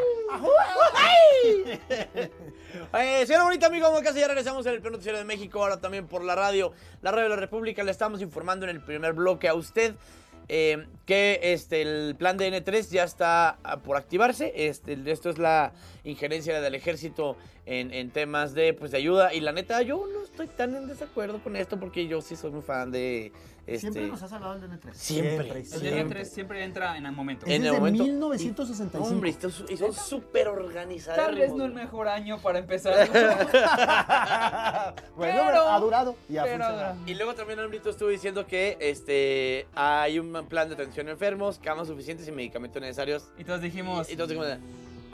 Speaker 5: Eh, señora bonita, amigo, como casi ya regresamos en el Peor Noticiero de México, ahora también por la radio, la radio de la República. Le estamos informando en el primer bloque a usted eh, que este, el plan de N tres ya está ah, por activarse. Este, esto es la injerencia del ejército en, en temas de, pues, de ayuda. Y la neta, yo no estoy tan en desacuerdo con esto porque yo sí soy muy fan de... Este,
Speaker 4: Siempre nos has hablado del D N tres.
Speaker 5: Siempre,
Speaker 7: El
Speaker 5: siempre.
Speaker 7: D N tres siempre entra en el momento.
Speaker 4: Es
Speaker 5: En el
Speaker 4: desde
Speaker 5: momento-
Speaker 4: mil novecientos sesenta y cinco.
Speaker 5: Hombre, estos- y son súper organizados.
Speaker 7: Tal vez no el mejor año para empezar.
Speaker 4: Bueno,
Speaker 7: Pero-
Speaker 4: ha durado y ha
Speaker 7: pero-
Speaker 4: funcionado.
Speaker 5: Y luego también Albrito estuvo diciendo que este hay un plan de atención a enfermos, camas suficientes y medicamentos necesarios.
Speaker 7: Y todos dijimos,
Speaker 5: Y entonces como de,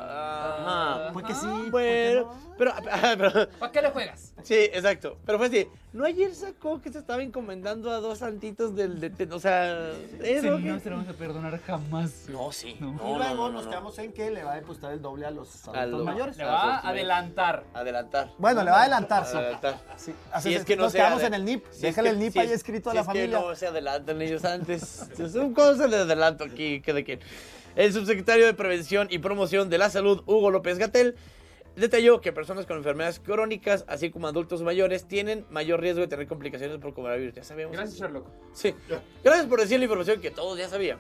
Speaker 5: ajá.
Speaker 4: Pues que sí,
Speaker 7: Ajá.
Speaker 4: ¿por
Speaker 5: Bueno,
Speaker 4: qué no?
Speaker 5: pero, pero-
Speaker 7: ¿para qué le juegas?
Speaker 5: sí, exacto. Pero fue así, ¿no ayer sacó que se estaba encomendando a dos santitos del, de, de- o sea, eso
Speaker 7: Sí,
Speaker 5: que-
Speaker 7: no se lo vamos a perdonar jamás.
Speaker 5: No, sí.
Speaker 7: No.
Speaker 5: No,
Speaker 4: Y
Speaker 5: no,
Speaker 4: luego
Speaker 5: no, no,
Speaker 4: nos
Speaker 5: no.
Speaker 4: quedamos en que le va a depositar el doble a los
Speaker 5: A
Speaker 4: adultos
Speaker 5: los-
Speaker 4: mayores.
Speaker 7: Le va a
Speaker 5: Adelante.
Speaker 7: adelantar.
Speaker 5: Adelantar.
Speaker 4: Bueno, le va a adelantar, sí.
Speaker 5: Adelantar.
Speaker 4: Sí,
Speaker 5: Si
Speaker 4: así
Speaker 5: es que no
Speaker 4: nos
Speaker 5: se
Speaker 4: quedamos
Speaker 5: ade-
Speaker 4: en el N I P.
Speaker 5: si es
Speaker 4: Déjale
Speaker 5: que-
Speaker 4: el N I P
Speaker 5: si
Speaker 4: ahí
Speaker 5: es-
Speaker 4: escrito a
Speaker 5: si
Speaker 4: la
Speaker 5: es que
Speaker 4: familia.
Speaker 5: no se adelantan ellos antes. Son cosas de adelanto aquí, que de que. El subsecretario de Prevención y Promoción de la Salud, Hugo López-Gatell, detalló que personas con enfermedades crónicas, así como adultos mayores, tienen mayor riesgo de tener complicaciones por coronavirus. Ya sabemos.
Speaker 7: Gracias, Sherlock.
Speaker 5: Sí. Gracias por decir la información que todos ya sabían.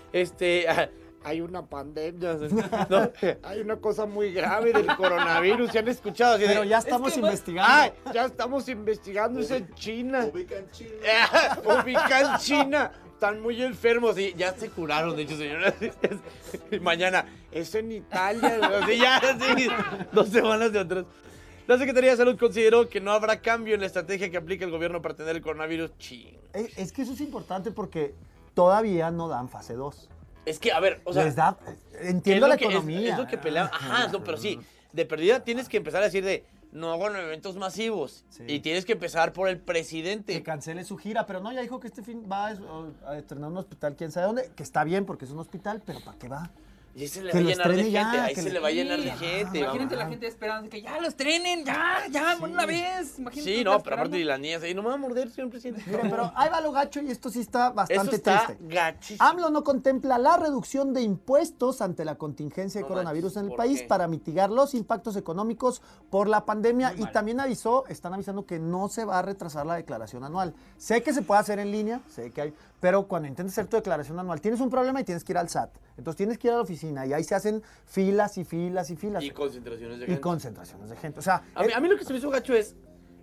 Speaker 5: Este. ah, hay una pandemia, ¿no? Hay una cosa muy grave del coronavirus. ¿Se han escuchado? Así de,
Speaker 4: Pero ya estamos
Speaker 7: que va-
Speaker 4: investigando.
Speaker 5: ¡Ay! Ya estamos investigando eso en China.
Speaker 2: Ubican Chile.
Speaker 5: Ubican China. Están muy enfermos y ya se curaron, de hecho, señora. Mañana, eso en Italia. Así ya, así, dos semanas de atrás. La Secretaría de Salud consideró que no habrá cambio en la estrategia que aplica el gobierno para atender el coronavirus. Ching.
Speaker 4: Es, es que eso es importante porque todavía no dan fase dos.
Speaker 5: Es que, a ver, o sea,
Speaker 4: Les da,
Speaker 5: ¿qué
Speaker 4: entiendo
Speaker 5: es
Speaker 4: la
Speaker 5: lo que- es-
Speaker 4: economía.
Speaker 5: Es, lo que peleaban. Ajá, no, pero sí. De perdida tienes que empezar a decir de no hagan eventos masivos.
Speaker 4: Sí.
Speaker 5: Y tienes que empezar por el
Speaker 4: Que
Speaker 5: presidente.
Speaker 4: cancele su gira, pero no, ya dijo que este fin va a, a estrenar un hospital, quién sabe dónde, que está bien porque es un hospital, pero ¿para qué va?
Speaker 5: Y ahí se le
Speaker 4: Que
Speaker 5: va a
Speaker 4: lo
Speaker 5: llenar de
Speaker 4: estrene ya,
Speaker 5: gente. Ahí
Speaker 4: que
Speaker 5: se
Speaker 4: le-
Speaker 5: le va a llenar de
Speaker 7: Sí,
Speaker 5: gente.
Speaker 7: Imagínate
Speaker 5: vamos.
Speaker 7: la gente esperando que ya lo estrenen, ya, ya, una vez. Imagínate
Speaker 5: Sí,
Speaker 7: estar
Speaker 5: no, pero aparte de
Speaker 7: esperando.
Speaker 5: las niñas ahí, no me va a morder, señor presidente.
Speaker 4: Miren, pero ahí va lo gacho y esto sí está
Speaker 5: Eso
Speaker 4: bastante
Speaker 5: está
Speaker 4: triste.
Speaker 5: gachísimo.
Speaker 4: AMLO no contempla la reducción de impuestos ante la contingencia de
Speaker 5: No
Speaker 4: coronavirus
Speaker 5: manches,
Speaker 4: en el
Speaker 5: ¿por
Speaker 4: país
Speaker 5: qué?
Speaker 4: para mitigar los impactos económicos por la pandemia
Speaker 7: Muy
Speaker 4: y
Speaker 7: mal.
Speaker 4: también avisó, están avisando que no se va a retrasar la declaración anual. Sé que se puede hacer en línea, sé que hay, pero cuando intentes hacer tu declaración anual tienes un problema y tienes que ir al S A T. Entonces tienes que ir a la oficina y ahí se hacen filas y filas y filas.
Speaker 5: Y concentraciones de
Speaker 4: Y
Speaker 5: gente.
Speaker 4: concentraciones de gente. O sea,
Speaker 5: A mí,
Speaker 4: eh,
Speaker 5: a mí lo que se me hizo gacho es,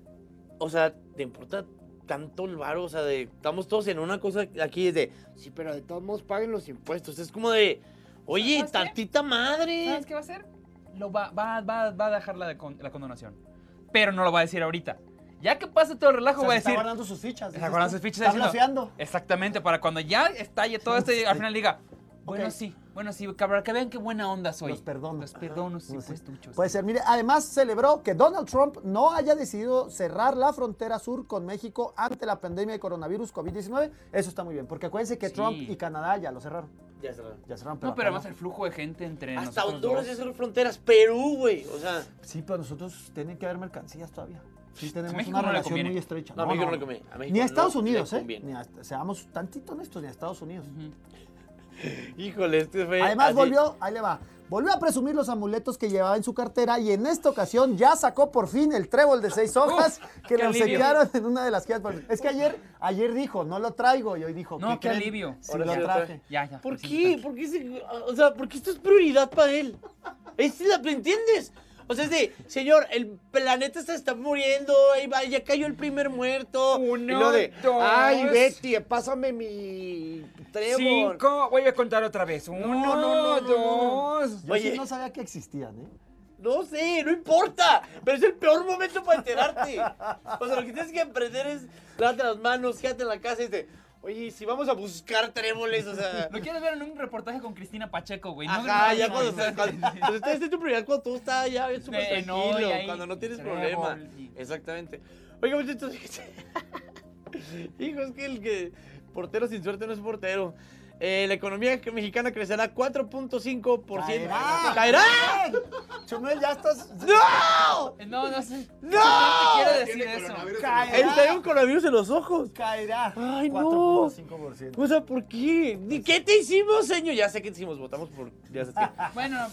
Speaker 5: o sea, ¿te importa tanto el varo? O sea, de, estamos todos en una cosa aquí de, sí, pero de todos modos paguen los impuestos. Es como de, oye,
Speaker 7: ¿Sabes qué?
Speaker 5: tantita madre.
Speaker 7: ¿Sabes qué va a hacer? Lo va, va, va, va a dejar la, de con- la condonación. Pero no lo va a decir ahorita. Ya que pase todo el relajo,
Speaker 4: o sea,
Speaker 7: va a
Speaker 4: se está
Speaker 7: decir.
Speaker 4: guardando sus fichas.
Speaker 7: Está
Speaker 4: dices
Speaker 7: guardando
Speaker 4: tú.
Speaker 7: sus fichas.
Speaker 4: Está
Speaker 7: diciendo-
Speaker 4: bloqueando.
Speaker 7: Exactamente, para cuando ya estalle todo esto y al final diga, bueno,
Speaker 4: Ok.
Speaker 7: sí, bueno, sí, cabrón, que vean qué buena onda soy.
Speaker 4: Los perdono.
Speaker 7: Los perdono, sí,
Speaker 4: Sí.
Speaker 7: pues, tuchos.
Speaker 4: Puede ser. Mire, además celebró que Donald Trump no haya decidido cerrar la frontera sur con México ante la pandemia de coronavirus COVID diecinueve. Eso está muy bien, porque acuérdense que
Speaker 7: Sí.
Speaker 4: Trump y Canadá ya lo cerraron.
Speaker 5: Ya está.
Speaker 4: Ya cerraron,
Speaker 7: No,
Speaker 4: acá
Speaker 7: pero además el flujo de gente entre
Speaker 5: Hasta
Speaker 7: nosotros
Speaker 5: Honduras
Speaker 7: dos.
Speaker 5: ya cerró fronteras. Perú, güey. O sea,
Speaker 4: Sí, pero nosotros tienen que haber mercancías todavía. Sí tenemos
Speaker 7: México
Speaker 4: una
Speaker 7: no le
Speaker 4: relación
Speaker 7: conviene.
Speaker 4: muy estrecha.
Speaker 5: no, a México no le conviene. A México
Speaker 4: Ni a Estados
Speaker 5: no
Speaker 4: Unidos,
Speaker 5: le
Speaker 4: ¿eh?
Speaker 5: conviene.
Speaker 4: Ni a- seamos tantito honestos, ni a Estados Unidos.
Speaker 7: Ujú.
Speaker 5: Híjole, este fue.
Speaker 4: Además
Speaker 5: así.
Speaker 4: volvió, ahí le va, volvió a presumir los amuletos que llevaba en su cartera y en esta ocasión ya sacó por fin el trébol de seis hojas
Speaker 7: Uf,
Speaker 4: que
Speaker 7: qué
Speaker 4: le
Speaker 7: alivio.
Speaker 4: obsequiaron en una de las giras. Es que ayer, ayer dijo, no lo traigo, y hoy dijo,
Speaker 7: No, qué
Speaker 4: creen?
Speaker 7: alivio.
Speaker 4: Sí
Speaker 5: Ahora
Speaker 4: lo
Speaker 5: sí lo
Speaker 4: traje.
Speaker 5: trae.
Speaker 7: Ya, ya.
Speaker 5: ¿Por
Speaker 7: sí,
Speaker 5: qué?
Speaker 7: está.
Speaker 5: ¿Por qué? Se, o sea, porque esto es prioridad para él. Es la, ¿me entiendes? O sea, es de, señor, el planeta se está muriendo, ahí va, ya cayó el primer muerto.
Speaker 3: Uno,
Speaker 5: y lo de,
Speaker 3: dos.
Speaker 5: ay, Betty, pásame mi trébol.
Speaker 3: Cinco. Voy a contar otra vez. Uno,
Speaker 5: no, no, no,
Speaker 3: dos.
Speaker 4: Yo
Speaker 5: Oye.
Speaker 4: sí no sabía que existían, ¿eh?
Speaker 5: No sé, no importa, pero es el peor momento para enterarte. O sea, lo que tienes que aprender es lávate las manos, quédate en la casa y dice, oye, si vamos a buscar tréboles, o sea...
Speaker 7: Lo quieres ver en un reportaje con Cristina Pacheco, güey. No,
Speaker 5: Ajá,
Speaker 7: no,
Speaker 5: ya
Speaker 7: no,
Speaker 5: cuando,
Speaker 7: no,
Speaker 5: cuando,
Speaker 7: sí, sí.
Speaker 5: cuando estás en tu prioridad, cuando todo está ya bien súper
Speaker 7: Eh, no,
Speaker 5: tranquilo,
Speaker 7: y ahí,
Speaker 5: cuando no tienes
Speaker 7: trébol,
Speaker 5: problema.
Speaker 7: y-
Speaker 5: Exactamente. Oiga, muchachos, hijo, es que el que portero sin suerte no es portero. Eh, la economía mexicana crecerá cuatro punto cinco por ciento.
Speaker 4: ¡Caerá!
Speaker 5: ¡Caerá!
Speaker 4: Chumel, ya estás...
Speaker 5: ¡No!
Speaker 7: No, no sé.
Speaker 5: ¡No!
Speaker 7: ¿Qué quiere decir
Speaker 6: Tiene
Speaker 7: eso?
Speaker 6: coronavirus en
Speaker 4: Caerá.
Speaker 5: Él trae un coronavirus en los ojos.
Speaker 4: Caerá.
Speaker 5: Ay, no.
Speaker 4: cuatro punto cinco por ciento.
Speaker 5: O sea, ¿por qué? Ni- ¿Qué te hicimos, señor? Ya sé qué te hicimos, votamos por... Ya sé qué.
Speaker 7: Bueno,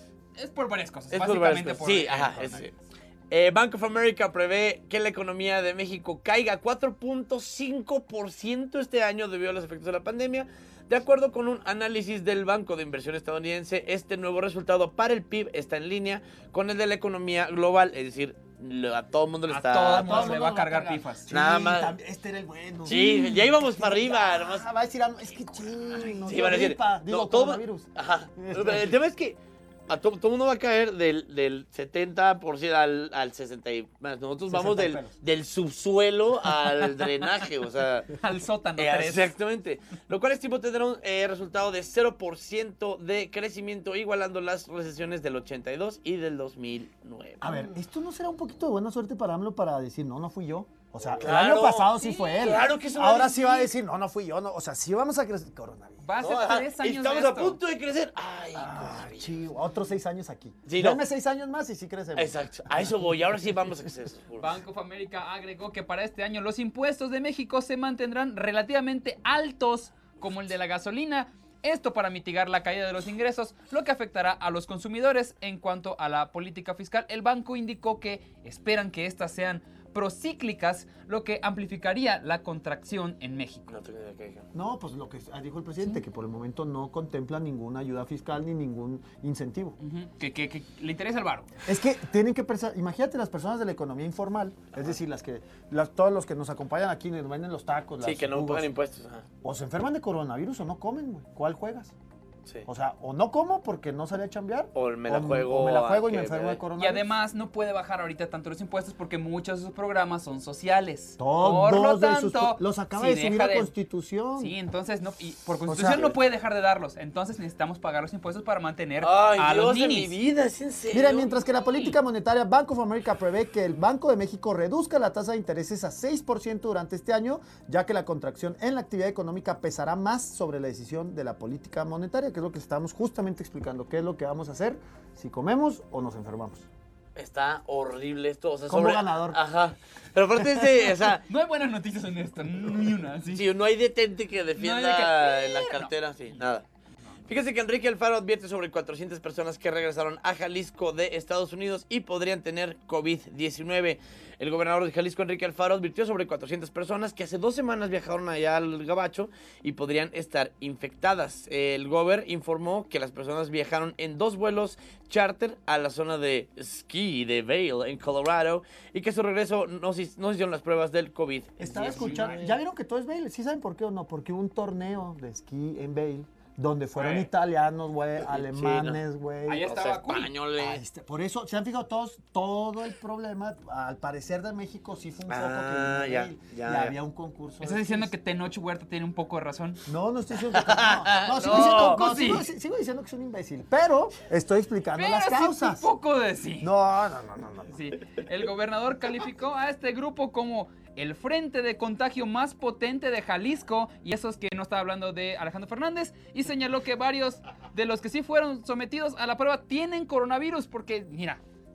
Speaker 7: es por varias cosas.
Speaker 5: Es por
Speaker 7: básicamente
Speaker 5: varias
Speaker 7: por
Speaker 5: cosas. Sí,
Speaker 7: el
Speaker 5: ajá. es-
Speaker 7: coronavirus.
Speaker 5: eh, Bank of America prevé que la economía de México caiga cuatro punto cinco por ciento este año debido a los efectos de la pandemia. De acuerdo con un análisis del Banco de Inversión estadounidense, este nuevo resultado para el P I B está en línea con el de la economía global, es decir, lo- a todo el mundo le
Speaker 7: A
Speaker 5: está...
Speaker 7: todo el
Speaker 4: todo
Speaker 7: mundo
Speaker 4: el
Speaker 7: le
Speaker 4: mundo
Speaker 7: va a
Speaker 4: lo
Speaker 7: cargar
Speaker 4: carga.
Speaker 7: pifas.
Speaker 4: Sí,
Speaker 5: Nada más.
Speaker 4: también, este era el bueno.
Speaker 5: Sí, ya íbamos para arriba, nomás.
Speaker 4: Ah, va a decir, ah, es que ching, no
Speaker 5: Sí,
Speaker 4: dio
Speaker 5: van a decir,
Speaker 4: gripa,
Speaker 5: no,
Speaker 4: digo,
Speaker 5: todo-
Speaker 4: coronavirus.
Speaker 5: Ajá. Pero el tema es que a to- todo el mundo va a caer del, del setenta por ciento al, al sesenta y más. Nosotros vamos
Speaker 4: sesenta y
Speaker 5: del,
Speaker 4: pelos.
Speaker 5: del subsuelo al drenaje, o sea...
Speaker 7: Al sótano
Speaker 5: eh,
Speaker 7: tres.
Speaker 5: exactamente. Lo cual estimo tendrá un eh, resultado de cero por ciento de crecimiento, igualando las recesiones del ochenta y dos y del dos mil nueve.
Speaker 4: A ver, ¿esto no será un poquito de buena suerte para AMLO para decir, no, no fui yo? O sea, el
Speaker 5: Claro,
Speaker 4: año pasado sí,
Speaker 5: sí,
Speaker 4: fue él.
Speaker 5: claro que eso va a
Speaker 4: Ahora
Speaker 5: decir.
Speaker 4: sí va a decir, no, no fui yo. No. O sea, sí vamos a crecer. Coronavirus.
Speaker 7: Va a ser
Speaker 5: No, ajá,
Speaker 7: tres años
Speaker 5: Estamos
Speaker 7: de
Speaker 5: a
Speaker 7: esto.
Speaker 5: punto de crecer. Ay,
Speaker 4: Ah,
Speaker 5: coronavirus.
Speaker 4: chivo, otros seis años aquí.
Speaker 5: Sí, no.
Speaker 4: Denme seis años más y sí crecemos.
Speaker 5: Exacto. A eso voy. Ahora sí vamos a crecer.
Speaker 7: Bank of America agregó que para este año los impuestos de México se mantendrán relativamente altos, como el de la gasolina. Esto para mitigar la caída de los ingresos, lo que afectará a los consumidores. En cuanto a la política fiscal, el banco indicó que esperan que estas sean procíclicas, lo que amplificaría la contracción en México.
Speaker 5: No tengo idea de qué dije.
Speaker 4: No, pues lo que dijo el presidente, que por el momento no contempla ninguna ayuda fiscal ni ningún incentivo.
Speaker 7: Ujú, que, que- que le interesa el varo.
Speaker 4: Es que tienen que pensar, imagínate las personas de la economía informal, es decir, las que, las, todos los que nos acompañan aquí, nos venden los tacos,
Speaker 5: Sí,
Speaker 4: las
Speaker 5: que no
Speaker 4: jugos,
Speaker 5: pagan impuestos. Ajá.
Speaker 4: o se enferman de coronavirus o no comen, güey. ¿Cuál juegas?
Speaker 5: Sí.
Speaker 4: O sea, o no como porque no salí a chambear,
Speaker 5: O me la
Speaker 4: o,
Speaker 5: juego
Speaker 4: o me la
Speaker 5: a
Speaker 4: juego y
Speaker 5: que
Speaker 4: me enfermo
Speaker 5: me-
Speaker 4: de
Speaker 7: Y
Speaker 4: coronavirus.
Speaker 7: además no puede bajar ahorita tanto los impuestos porque muchos de sus programas son sociales.
Speaker 4: Todos
Speaker 7: Por lo
Speaker 4: de sus
Speaker 7: tanto,
Speaker 4: pro- los acaba
Speaker 7: si
Speaker 4: de subir
Speaker 7: deja
Speaker 4: a
Speaker 7: de-
Speaker 4: Constitución.
Speaker 7: Sí, entonces no, y por constitución
Speaker 4: sea,
Speaker 7: no puede dejar de darlos. Entonces necesitamos pagar los impuestos para mantener
Speaker 5: Ay,
Speaker 7: a
Speaker 5: Dios
Speaker 7: los
Speaker 5: de mi
Speaker 7: ninis.
Speaker 5: vida, ¿es en serio?
Speaker 4: Mira, mientras que la política monetaria Bank of America prevé que el Banco de México reduzca la tasa de intereses a seis por ciento durante este año, ya que la contracción en la actividad económica pesará más sobre la decisión de la política monetaria, que es lo que estamos justamente explicando, qué es lo que vamos a hacer si comemos o nos enfermamos.
Speaker 5: Está horrible esto. O sea,
Speaker 4: Como
Speaker 5: sobre...
Speaker 4: ganador.
Speaker 5: Ajá. Pero aparte es de, o sea,
Speaker 7: No hay buenas noticias en esto, ni una. ¿sí?
Speaker 5: sí, no hay detente que defienda
Speaker 7: No hay de
Speaker 5: en la cartera, sí, nada. Fíjese que Enrique Alfaro advierte sobre cuatrocientas personas que regresaron a Jalisco de Estados Unidos y podrían tener COVID diecinueve. El gobernador de Jalisco, Enrique Alfaro, advirtió sobre cuatrocientas personas que hace dos semanas viajaron allá al Gabacho y podrían estar infectadas. El gober informó que las personas viajaron en dos vuelos charter a la zona de Ski de Vail, en Colorado, y que a su regreso no se, no se hicieron las pruebas del COVID.
Speaker 4: Estaba escuchando, ¿ya vieron que todo es Vail? ¿Sí saben por qué o no? Porque hubo un torneo de esquí en Vail, donde fueron
Speaker 5: Güey.
Speaker 4: italianos, güey, alemanes, güey.
Speaker 7: Ahí
Speaker 5: O
Speaker 7: está.
Speaker 5: sea,
Speaker 7: Estaba cool.
Speaker 5: españoles.
Speaker 4: Ahí está. Por eso, ¿se han fijado todos? Todo el problema, al parecer de México, sí fue un foco
Speaker 5: Ah,
Speaker 4: que vino
Speaker 5: ya,
Speaker 4: de Vail,
Speaker 5: ya,
Speaker 4: y
Speaker 5: ya.
Speaker 4: había un concurso.
Speaker 7: ¿Estás
Speaker 4: de
Speaker 7: diciendo
Speaker 4: esquís.
Speaker 7: que Tenoch Huerta tiene un poco de razón?
Speaker 4: No, no estoy diciendo que no. No, sigo,
Speaker 5: No,
Speaker 4: diciendo, no,
Speaker 7: sí.
Speaker 4: sigo- sigo diciendo que es un imbécil, pero estoy explicando
Speaker 7: Pero
Speaker 4: las
Speaker 7: sí,
Speaker 4: causas.
Speaker 7: un poco de sí.
Speaker 4: No, no, no, no, no.
Speaker 7: Sí. El gobernador calificó a este grupo como el frente de contagio más potente de Jalisco, y eso es que no estaba hablando de Alejandro Fernández, y señaló que varios de los que sí fueron sometidos a la prueba tienen coronavirus, porque mira,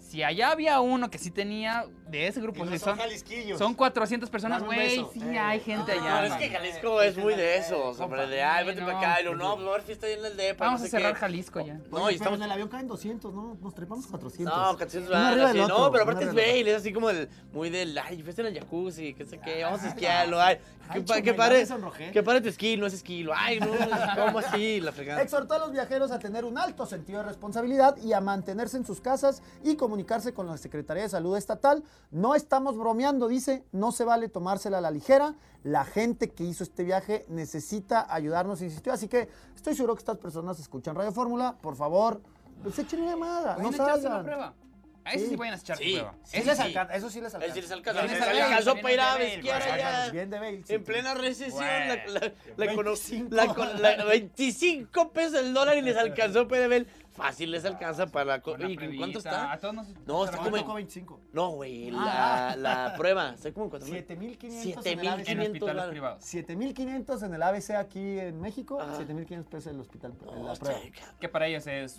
Speaker 7: si allá había uno que sí tenía de ese grupo, sí, son, son cuatrocientas personas,
Speaker 4: Dame un
Speaker 7: güey,
Speaker 4: beso.
Speaker 7: sí
Speaker 4: Eh.
Speaker 7: hay gente allá.
Speaker 5: No, es
Speaker 7: man.
Speaker 5: que Jalisco es muy de esos, hombre, de ay, vete
Speaker 7: no,
Speaker 5: para acá, y lo,
Speaker 7: pues,
Speaker 5: no, pues va a haber fiesta ahí en el depa,
Speaker 7: Vamos
Speaker 5: no
Speaker 7: a
Speaker 5: sé
Speaker 7: cerrar
Speaker 5: qué.
Speaker 7: Jalisco ya.
Speaker 5: No,
Speaker 4: Oye,
Speaker 5: y
Speaker 4: pero
Speaker 5: estamos...
Speaker 4: en el avión caben doscientos, ¿no? Nos trepamos cuatrocientos.
Speaker 5: No, cuatrocientos
Speaker 4: Uno
Speaker 5: van
Speaker 4: arriba
Speaker 5: así,
Speaker 4: del otro,
Speaker 5: no, pero
Speaker 4: uno
Speaker 5: aparte es
Speaker 4: arriba del
Speaker 5: Bale, es así como el, muy del, ay, fiesta en el jacuzzi, que sé qué, vamos a
Speaker 4: Ay,
Speaker 5: esquiarlo, ay,
Speaker 4: ay,
Speaker 5: que, pa- que
Speaker 4: Chumel,
Speaker 5: pare,
Speaker 4: me sonrojé.
Speaker 5: que pare tu esquí, no es esquilo, ay, no, ¿cómo así? La fregada.
Speaker 4: Exhortó a los viajeros a tener un alto sentido de responsabilidad y a mantenerse en sus casas y comunicarse con la Secretaría de Salud Estatal. No estamos bromeando, dice, no se vale tomársela a la ligera. La gente que hizo este viaje necesita ayudarnos, insistió. Así que estoy seguro que estas personas escuchan Radio Fórmula. Por favor, pues echen una llamada, no
Speaker 7: Vayan a echarse una
Speaker 4: salgan.
Speaker 7: prueba. A eso
Speaker 4: Sí.
Speaker 7: sí vayan a echar
Speaker 5: Sí.
Speaker 7: prueba.
Speaker 4: Sí
Speaker 7: Eso
Speaker 4: les
Speaker 7: sí.
Speaker 4: alcanza, eso sí les
Speaker 5: Es
Speaker 4: alcanza.
Speaker 5: decir, les alcanza,
Speaker 7: Vienes
Speaker 5: les
Speaker 7: de Bale,
Speaker 5: alcanzó
Speaker 7: vienes
Speaker 5: para ir a
Speaker 7: de Bale,
Speaker 5: esquiar
Speaker 7: güey.
Speaker 5: allá.
Speaker 4: Bien de Bale, sí,
Speaker 5: En plena recesión,
Speaker 7: Güey.
Speaker 5: la, la, la, econo-
Speaker 4: veinticinco.
Speaker 5: la, con- la- veinticinco pesos el dólar y les alcanzó para ver. Fácil les alcanza para la... co-
Speaker 7: Una
Speaker 5: ¿Y en cuánto
Speaker 7: pruebita,
Speaker 5: está?
Speaker 7: A todos nos...
Speaker 5: No, está
Speaker 4: ¿Cuánto
Speaker 5: como en-
Speaker 4: tocó veinticinco?
Speaker 5: No, güey,
Speaker 4: Ah.
Speaker 5: la, la prueba. Está como en cuatro mil.
Speaker 4: siete mil quinientos
Speaker 5: siete
Speaker 4: en el
Speaker 5: mil
Speaker 4: A B C.
Speaker 7: En
Speaker 5: quinientos
Speaker 7: hospitales
Speaker 5: varos.
Speaker 7: privados.
Speaker 4: siete mil quinientos en el A B C aquí en México,
Speaker 5: Ajá.
Speaker 4: siete mil quinientos pesos en el hospital, en
Speaker 5: No,
Speaker 4: la
Speaker 5: está
Speaker 4: prueba.
Speaker 5: bien, cabrón.
Speaker 7: Que para ellos es...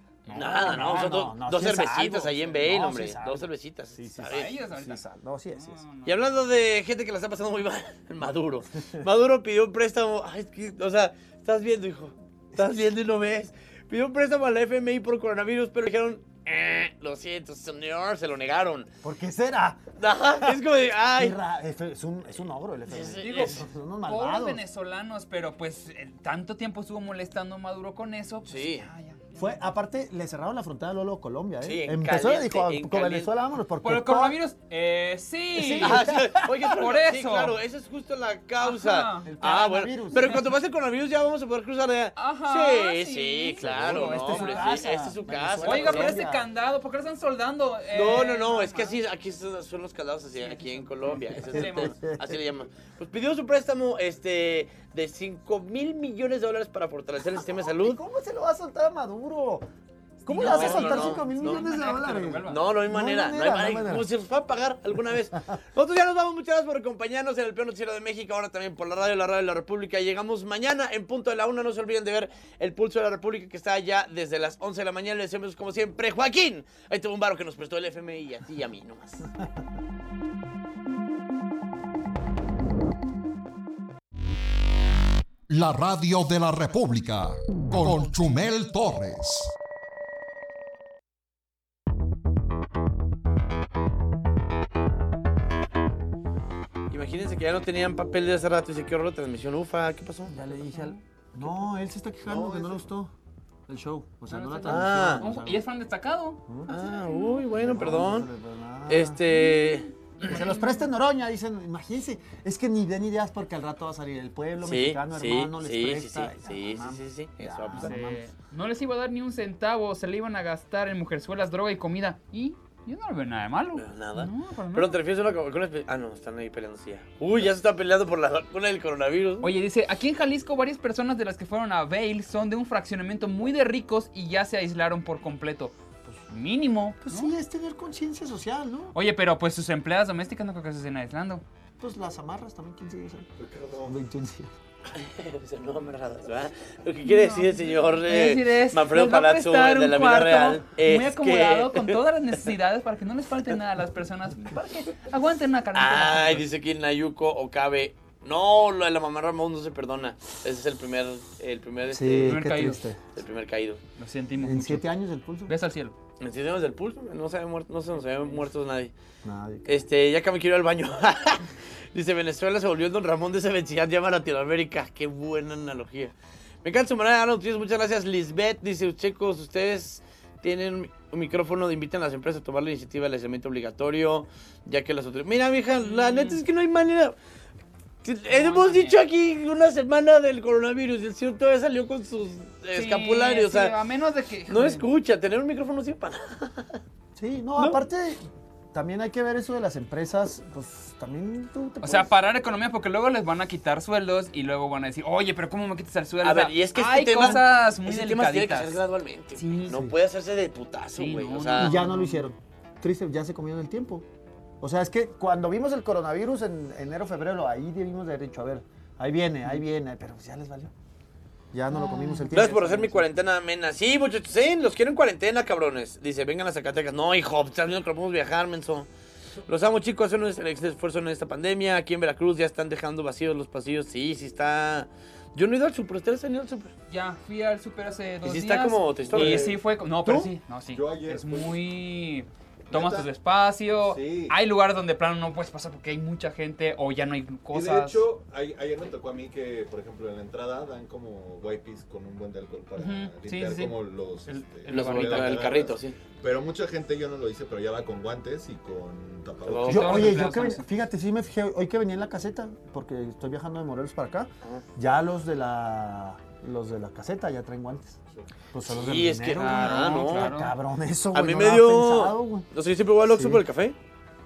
Speaker 5: Nada, no, son do-
Speaker 4: no,
Speaker 5: dos
Speaker 4: sí es
Speaker 5: cervecitas
Speaker 4: algo,
Speaker 5: ahí en
Speaker 4: sí,
Speaker 5: Bale,
Speaker 4: no,
Speaker 5: hombre.
Speaker 4: sí es algo.
Speaker 5: Dos cervecitas.
Speaker 4: Sí, sí,
Speaker 5: está
Speaker 4: sí.
Speaker 5: bien.
Speaker 7: A ellos
Speaker 4: Sí,
Speaker 7: ahorita.
Speaker 4: es al- no, sí es, sí es.
Speaker 7: No, no.
Speaker 5: Y hablando de gente que la está pasando muy mal, Maduro. Maduro pidió un préstamo. Ay, es que, o sea, estás viendo, hijo. Estás viendo y no ves. Pidió un préstamo a la F M I por coronavirus, pero dijeron, eh, lo siento, señor, se lo negaron.
Speaker 4: ¿Por qué será?
Speaker 5: Ajá, es como de,
Speaker 4: Qué
Speaker 5: ay.
Speaker 4: ra- Es un, es un ogro el F M I.
Speaker 5: Sí, sí,
Speaker 7: Digo,
Speaker 5: es-
Speaker 4: Son unos
Speaker 7: pobres
Speaker 4: malvados.
Speaker 7: venezolanos, pero pues eh, tanto tiempo estuvo molestando a Maduro con eso. Pues,
Speaker 5: Sí.
Speaker 7: ya, ya, ya.
Speaker 4: Fue, aparte, le cerraron la frontera luego a Colombia, ¿eh?
Speaker 5: Sí, en
Speaker 4: Empezó y
Speaker 5: caliente,
Speaker 4: dijo,
Speaker 5: en
Speaker 4: con
Speaker 5: caliente.
Speaker 4: Venezuela vámonos, porque...
Speaker 7: ¿Por el
Speaker 4: todo-
Speaker 7: coronavirus? Eh, sí.
Speaker 4: Sí.
Speaker 5: Ajá, sí, oye, pero-
Speaker 7: Por
Speaker 5: sí,
Speaker 7: eso.
Speaker 5: claro, esa es justo la causa.
Speaker 7: Ajá.
Speaker 4: El
Speaker 5: Ah, bueno.
Speaker 4: coronavirus.
Speaker 5: Pero cuando pase el coronavirus ya vamos a poder cruzar allá.
Speaker 7: Ajá,
Speaker 5: Sí,
Speaker 7: sí.
Speaker 5: sí, claro.
Speaker 4: Seguro,
Speaker 5: No,
Speaker 4: esta es su
Speaker 5: hombre, sí,
Speaker 4: casa.
Speaker 5: esta es su casa.
Speaker 4: Venezuela,
Speaker 7: Oiga, pero
Speaker 5: cabrón.
Speaker 7: este
Speaker 4: Colombia.
Speaker 7: candado, ¿por qué lo están soldando? Eh,
Speaker 5: No, no, no, es que
Speaker 7: más.
Speaker 5: así, aquí son son los caldados así, aquí en Colombia. Ese es
Speaker 7: Sí,
Speaker 5: el
Speaker 7: mon.
Speaker 5: tema, así le llaman. Pues pidió su préstamo este, de cinco mil millones de dólares para fortalecer el sistema de
Speaker 4: ¿Y
Speaker 5: salud.
Speaker 4: cómo se lo va a soltar a Maduro? ¿Cómo
Speaker 7: No,
Speaker 4: le vas a
Speaker 7: no,
Speaker 4: soltar
Speaker 5: no,
Speaker 4: cinco mil
Speaker 5: no.
Speaker 4: millones de
Speaker 7: No hay manera que te lo
Speaker 4: dólares?
Speaker 7: devuelva.
Speaker 5: No, no hay manera, no hay manera. Como si nos va a pagar alguna vez. Nosotros ya nos vamos, muchas gracias por acompañarnos en el Peor Noticiero de México, ahora también por la radio, la radio de la República. Llegamos mañana en punto de la una, no se olviden de ver el Pulso de la República que está ya desde las once de la mañana. Les decimos como siempre, Joaquín, ahí tuvo un varo que nos prestó el F M I y a ti y a mí nomás.
Speaker 1: La radio de la República con Chumel Torres.
Speaker 5: Imagínense que ya no tenían papel de hace rato y se quedó la transmisión. Ufa, ¿qué pasó?
Speaker 4: Ya le dije al... No, él se está quejando
Speaker 5: No,
Speaker 4: que no
Speaker 5: ese-
Speaker 4: le gustó el show. O sea, no la
Speaker 5: Ah.
Speaker 4: transmisión. o sea,
Speaker 7: ¿Y es fan destacado?
Speaker 5: Ah, uy, bueno, perdón.
Speaker 4: Ah.
Speaker 5: Este...
Speaker 4: Que se los preste Noroña, dicen, imagínense, es que ni den ideas porque al rato va a salir el pueblo
Speaker 5: Sí,
Speaker 4: mexicano,
Speaker 5: sí,
Speaker 4: hermano, les
Speaker 5: sí, sí,
Speaker 4: presta.
Speaker 5: sí, sí, sí, sí, sí, eso va a pasar.
Speaker 4: no mames.
Speaker 7: Eh, no les iba a dar ni un centavo, se le iban a gastar en mujerzuelas, droga y comida. Y yo no le veo nada de malo.
Speaker 5: Pero nada.
Speaker 7: No, para
Speaker 5: Pero
Speaker 7: nada.
Speaker 5: te refieres a una vacuna espe- Ah, no, están ahí peleando sí ya. Uy, ya se están peleando por la vacuna del coronavirus.
Speaker 7: Oye, dice, aquí en Jalisco varias personas de las que fueron a Vail son de un fraccionamiento muy de ricos y ya se aislaron por completo. Pues mínimo.
Speaker 4: Pues
Speaker 7: ¿no?
Speaker 4: sí, es tener conciencia social, ¿no?
Speaker 7: Oye, pero pues sus empleadas domésticas no creo que se estén aislando.
Speaker 4: Pues las amarras también, ¿quién sigue usando? veintiún días.
Speaker 5: O sea, no amarradas, ¿verdad? Lo que quiere decir el señor
Speaker 7: Es
Speaker 5: eh,
Speaker 7: decir, es,
Speaker 5: Manfredo
Speaker 7: les va a
Speaker 5: Palazzo
Speaker 7: prestar
Speaker 5: de
Speaker 7: un
Speaker 5: la vida
Speaker 7: cuarto
Speaker 5: real es
Speaker 7: muy acomodado
Speaker 5: que...
Speaker 7: con todas las necesidades para que no les falte nada a las personas, para que aguanten una carnita.
Speaker 5: Ay, dice aquí Nayuko Okabe. No, lo de la mamá Ramón no se perdona. Ese es el primer, el primer, este,
Speaker 4: Sí,
Speaker 7: primer
Speaker 4: qué
Speaker 7: caído.
Speaker 4: triste.
Speaker 5: el primer caído.
Speaker 7: Lo sentimos
Speaker 4: En
Speaker 7: mucho.
Speaker 4: siete años el pulso.
Speaker 7: Ves al cielo.
Speaker 5: En siete años del pulso, no se, había muerto, no se nos había muerto nadie.
Speaker 4: Nadie.
Speaker 5: Este, ya que me quiero ir al baño. Dice, Venezuela se volvió el Don Ramón de esa vecindad, llama a Latinoamérica. Qué buena analogía. Me encanta su manera de dar noticias. Muchas gracias, Lisbeth. Dice, chicos, ustedes tienen un micrófono, invitan a las empresas a tomar la iniciativa del aislamiento obligatorio, ya que las autoridades... Mira, vieja, la neta es que no hay manera... Hemos dicho aquí una semana del coronavirus y el señor todavía salió con sus escapularios.
Speaker 7: Sí,
Speaker 5: o
Speaker 7: sí,
Speaker 5: sea,
Speaker 7: a menos de que...
Speaker 5: no escucha, tener un micrófono sin para nada.
Speaker 4: Sí, no, aparte, también hay que ver eso de las empresas, pues también tú te
Speaker 7: O sea,
Speaker 4: puedes-
Speaker 7: parar economía porque luego les van a quitar sueldos y luego van a decir, oye, pero ¿cómo me quitas el sueldo?
Speaker 5: A
Speaker 7: O sea,
Speaker 5: ver, y es que este
Speaker 7: hay
Speaker 5: tema,
Speaker 7: cosas muy
Speaker 5: ese tema se tiene que
Speaker 7: delicaditas.
Speaker 5: hacer gradualmente.
Speaker 7: Sí,
Speaker 5: güey. no
Speaker 7: sí.
Speaker 5: puede hacerse de putazo,
Speaker 7: Sí,
Speaker 5: güey.
Speaker 7: no,
Speaker 5: o sea,
Speaker 4: Y ya no lo hicieron. Triste, ya se comieron el tiempo. O sea, es que cuando vimos el coronavirus en enero, febrero, ahí debimos de haber dicho, a ver, ahí viene, ahí viene, pero pues ya les valió. Ya no lo comimos el tiempo.
Speaker 5: Gracias por hacer mi cuarentena amena. Sí, muchachos, sí, los quiero en cuarentena, cabrones. Dice, vengan a Zacatecas. No, hijo, estás viendo que no podemos viajar, menso. Los amo, chicos, hacen un excelente esfuerzo en esta pandemia. Aquí en Veracruz ya están dejando vacíos los pasillos. Sí, sí está... Yo no he ido al super, ¿ustedes han ido al super?
Speaker 7: Ya fui al súper hace dos
Speaker 5: sí
Speaker 7: días.
Speaker 5: está como tristón,
Speaker 7: Y
Speaker 5: ¿eh?
Speaker 7: sí fue... No, pero
Speaker 4: ¿Tú?
Speaker 7: sí, no, sí.
Speaker 2: Yo ayer
Speaker 7: Es
Speaker 2: fui.
Speaker 7: muy... Tomas
Speaker 2: ¿Neta?
Speaker 7: tu espacio.
Speaker 2: Sí.
Speaker 7: Hay lugares donde plano no puedes pasar porque hay mucha gente o ya no hay
Speaker 2: Y
Speaker 7: cosas.
Speaker 2: de hecho, ay- ayer me tocó a mí que, por ejemplo, en la entrada dan como wipes con un buen de alcohol para
Speaker 7: Ujú, sí,
Speaker 2: limpiar
Speaker 7: sí, sí.
Speaker 2: como los...
Speaker 7: El-
Speaker 2: este,
Speaker 7: el
Speaker 5: Los
Speaker 7: barrito,
Speaker 5: el,
Speaker 2: agarras.
Speaker 5: carrito, sí.
Speaker 2: Pero mucha gente, yo no lo hice, pero ya va con guantes y con tapabocas.
Speaker 4: Yo,
Speaker 7: Todos los
Speaker 4: oye, yo
Speaker 7: empleados
Speaker 4: que
Speaker 7: son
Speaker 4: ven-
Speaker 7: así.
Speaker 4: fíjate, sí me fijé hoy que venía en la caseta, porque estoy viajando de Morelos para acá, ya los de la los de la caseta ya traen guantes. Pues son los
Speaker 5: Sí,
Speaker 4: del
Speaker 5: es que-
Speaker 4: dinero,
Speaker 5: ah,
Speaker 4: güey.
Speaker 5: no.
Speaker 4: Está cabrón eso,
Speaker 5: A
Speaker 4: güey,
Speaker 5: mí
Speaker 4: no
Speaker 5: me
Speaker 4: lo había
Speaker 5: dio...
Speaker 4: pensado, güey.
Speaker 5: No sé, yo siempre voy al Oxxo
Speaker 4: Sí.
Speaker 5: por el café.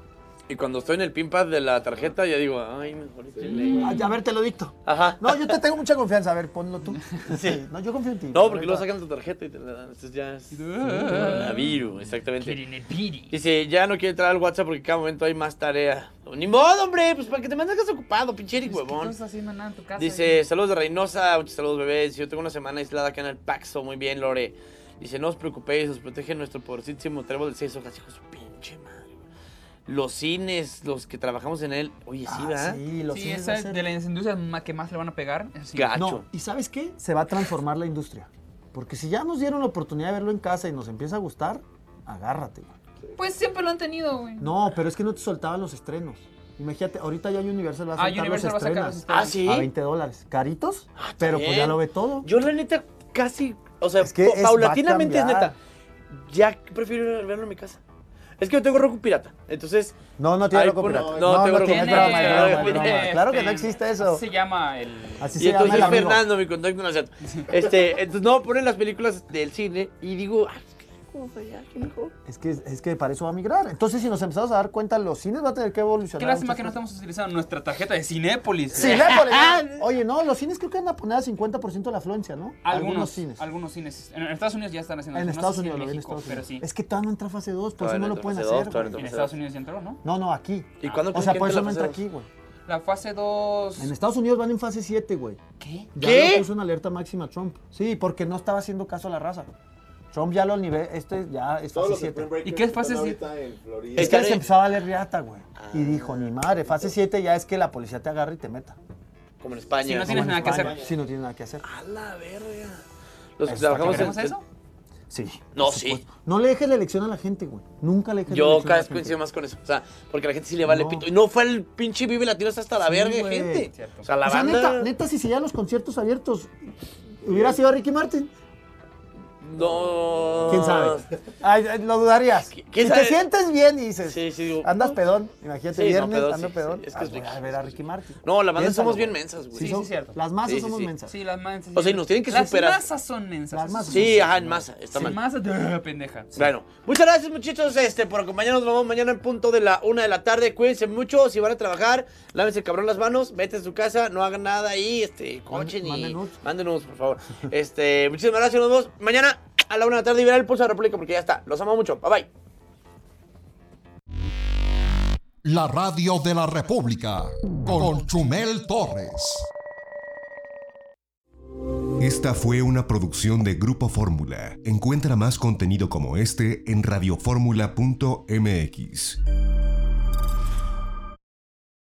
Speaker 5: Y cuando estoy en el pinpad de la tarjeta, ya digo, ay, mejor este ley.
Speaker 4: Ah, ya, a ver, te lo dicto.
Speaker 5: Ajá.
Speaker 4: No, yo te tengo mucha confianza, a ver, ponlo tú.
Speaker 5: Sí.
Speaker 4: No, yo confío en ti.
Speaker 5: No, porque
Speaker 4: la
Speaker 5: luego
Speaker 4: neta.
Speaker 5: sacan tu tarjeta y te la dan. Entonces ya es... Coronavirus, exactamente.
Speaker 7: Kirinepiri.
Speaker 5: Dice, ya no quiere entrar al WhatsApp porque cada momento hay más tarea. Ni modo, hombre, pues para que te mantengas ocupado, pinche Eric,
Speaker 7: Pues, ¿qué
Speaker 5: huevón.
Speaker 7: estás haciendo nada en tu casa?
Speaker 5: Dice, saludos de Reynosa, muchos saludos, bebés. Yo tengo una semana aislada acá en el Paxo, muy bien, Lore. Dice, no os preocupéis, os protege nuestro poderosísimo trébol de seis hojas, hijo de su pinche madre. Los cines, los que trabajamos en él, oye, sí,
Speaker 4: Ah,
Speaker 5: ¿verdad?
Speaker 4: sí, los
Speaker 7: Sí,
Speaker 4: cines
Speaker 7: esa
Speaker 4: va a
Speaker 7: es
Speaker 4: ser-
Speaker 7: de las industrias ma- que más le van a pegar. eso sí.
Speaker 5: Gacho.
Speaker 4: No, ¿y sabes qué? Se va a transformar la industria. Porque si ya nos dieron la oportunidad de verlo en casa y nos empieza a gustar, agárrate, güey.
Speaker 7: Pues siempre lo han tenido, güey.
Speaker 4: No, pero es que no te soltaban los estrenos. Imagínate, ahorita ya Universal va a
Speaker 7: Ah,
Speaker 4: soltar
Speaker 7: Universal va a
Speaker 4: los
Speaker 7: sacar los
Speaker 4: estrenos
Speaker 5: Ah, ¿sí?
Speaker 4: a veinte dólares. Caritos,
Speaker 5: Ah, está
Speaker 4: pero pues
Speaker 5: bien.
Speaker 4: ya lo ve todo.
Speaker 5: Yo la neta casi, o sea,
Speaker 4: Es que
Speaker 5: pa-
Speaker 4: es-
Speaker 5: paulatinamente
Speaker 4: va
Speaker 5: es
Speaker 4: a
Speaker 5: neta.
Speaker 4: cambiar.
Speaker 5: Ya prefiero verlo en mi casa. Es que yo tengo Roku pirata, entonces...
Speaker 4: No, no tiene
Speaker 5: Ahí
Speaker 4: loco
Speaker 5: pone-
Speaker 4: pirata.
Speaker 5: no, tengo
Speaker 4: tiene,
Speaker 5: Roku
Speaker 4: es broma, es
Speaker 5: pirata.
Speaker 4: broma, es broma.
Speaker 7: Este,
Speaker 4: Claro que no existe eso.
Speaker 7: así se llama el...
Speaker 4: Así
Speaker 5: Y
Speaker 4: se llama
Speaker 5: entonces
Speaker 4: el amigo.
Speaker 5: Fernando, mi contacto, no es cierto. Este, entonces no, ponen las películas del cine y digo, ay, es que ¿cómo fue ya? ¿Qué mejor?
Speaker 4: Es que, es que para eso va a migrar. Entonces, si nos empezamos a dar cuenta, los cines van a tener que evolucionar.
Speaker 7: Qué lástima
Speaker 4: muchas
Speaker 7: que no
Speaker 4: cosas.
Speaker 7: estamos utilizando nuestra tarjeta de Cinépolis.
Speaker 4: Cinépolis. Oye, no, los cines creo que van a poner a cincuenta por ciento de la afluencia, ¿no?
Speaker 7: Algunos,
Speaker 4: cines.
Speaker 7: Algunos cines. En Estados Unidos ya están haciendo
Speaker 4: En
Speaker 7: eso. No
Speaker 4: Estados
Speaker 7: sé si
Speaker 4: Unidos, lo vi en
Speaker 7: México,
Speaker 4: Estados Unidos.
Speaker 7: pero sí.
Speaker 4: Es que todavía no entra fase dos, por eso
Speaker 5: Todavía
Speaker 4: no
Speaker 5: no
Speaker 4: lo
Speaker 5: entra
Speaker 4: pueden
Speaker 5: fase
Speaker 4: hacer,
Speaker 5: dos, todavía
Speaker 4: güey.
Speaker 5: no
Speaker 7: En Estados Unidos ya entró, ¿no?
Speaker 4: No, no, aquí.
Speaker 5: ¿Y cuándo
Speaker 4: O
Speaker 5: creen
Speaker 4: sea,
Speaker 5: que
Speaker 4: por
Speaker 5: entre
Speaker 4: eso
Speaker 5: la
Speaker 4: no
Speaker 5: fase
Speaker 4: entra
Speaker 5: dos?
Speaker 4: aquí, güey.
Speaker 7: La fase dos...
Speaker 4: En Estados Unidos van en fase siete, güey.
Speaker 7: ¿Qué?
Speaker 4: Ya
Speaker 5: ¿Qué?
Speaker 4: lo puso en alerta máxima Trump. Sí, porque no estaba haciendo caso a la raza. Trump ya lo nivel, este ya es
Speaker 2: Todos
Speaker 4: fase
Speaker 2: los
Speaker 4: siete.
Speaker 2: Spring Breakers
Speaker 7: ¿Y qué es fase
Speaker 2: están
Speaker 7: siete?
Speaker 2: ahorita en Florida.
Speaker 4: Es que
Speaker 5: Están
Speaker 4: les
Speaker 5: en-
Speaker 4: empezó a valer riata, güey. Y dijo, ni madre, fase siete ya es que la policía te agarre y te meta.
Speaker 5: Como en España.
Speaker 7: Si no
Speaker 5: como
Speaker 7: tienes
Speaker 5: en
Speaker 7: nada que
Speaker 5: España.
Speaker 7: hacer.
Speaker 4: Si no tiene nada que hacer.
Speaker 5: A la verga. Los que
Speaker 4: Está
Speaker 5: trabajamos
Speaker 7: ¿Queremos
Speaker 5: en...
Speaker 7: eso?
Speaker 4: Sí.
Speaker 5: No,
Speaker 4: por
Speaker 5: sí.
Speaker 4: supuesto. No le dejes la elección a la gente, güey. Nunca le dejes la
Speaker 5: Yo
Speaker 4: elección a
Speaker 5: cada
Speaker 4: la
Speaker 5: vez
Speaker 4: gente.
Speaker 5: coincido más con eso. O sea, porque a la gente sí le vale
Speaker 4: No.
Speaker 5: pito. Y no fue el pinche Vive Latino hasta la
Speaker 4: Sí,
Speaker 5: verga de
Speaker 4: güey.
Speaker 5: gente.
Speaker 7: Cierto.
Speaker 5: O sea, la
Speaker 4: O sea,
Speaker 5: banda...
Speaker 4: neta, neta, si seguían los conciertos abiertos, hubiera sido Ricky Martin.
Speaker 5: No...
Speaker 4: ¿Quién sabe? Ay, ay, lo dudarías. Si
Speaker 5: ¿Quién
Speaker 4: te
Speaker 5: sabe?
Speaker 4: sientes bien y dices,
Speaker 5: Sí, sí, digo...
Speaker 4: andas
Speaker 5: no.
Speaker 4: pedón, imagínate,
Speaker 5: Sí, no,
Speaker 4: viernes,
Speaker 5: pedón,
Speaker 4: ando
Speaker 5: sí,
Speaker 4: pedón,
Speaker 5: sí, es que
Speaker 4: ah,
Speaker 5: es
Speaker 4: voy
Speaker 5: Ricky,
Speaker 4: a ver a Ricky Martin.
Speaker 5: No, la banda
Speaker 4: Piénsalo,
Speaker 5: somos bien
Speaker 4: güey.
Speaker 5: mensas, güey.
Speaker 4: Sí,
Speaker 7: Sí,
Speaker 4: son-
Speaker 7: sí, cierto.
Speaker 4: Las masas
Speaker 5: Sí, sí,
Speaker 4: somos
Speaker 5: sí.
Speaker 4: mensas.
Speaker 7: Sí, las masas.
Speaker 5: O sea, y nos tienen que
Speaker 7: Las
Speaker 5: superar.
Speaker 7: masas son mensas.
Speaker 4: Las
Speaker 7: eso
Speaker 4: masas
Speaker 7: sí.
Speaker 5: Sí, ajá, en masa. Está
Speaker 7: Sí,
Speaker 5: mal.
Speaker 7: masas de pendeja.
Speaker 5: Bueno, muchas gracias muchachos este, por acompañarnos. Nos vemos mañana en punto de la una de la tarde. Cuídense mucho. Si van a trabajar, lávense cabrón las manos. Vete a su casa, no hagan nada ahí. Este, cochen y
Speaker 4: manden nudes.
Speaker 5: mándenos, por favor. Este, muchísimas gracias. Nos vemos mañana a la una de la tarde y verá el Pulso de la República porque ya está. Los amo mucho. Bye bye.
Speaker 1: La radio de la República con Chumel Torres.
Speaker 8: Esta fue una producción de Grupo Fórmula. Encuentra más contenido como este en radioformula punto m x.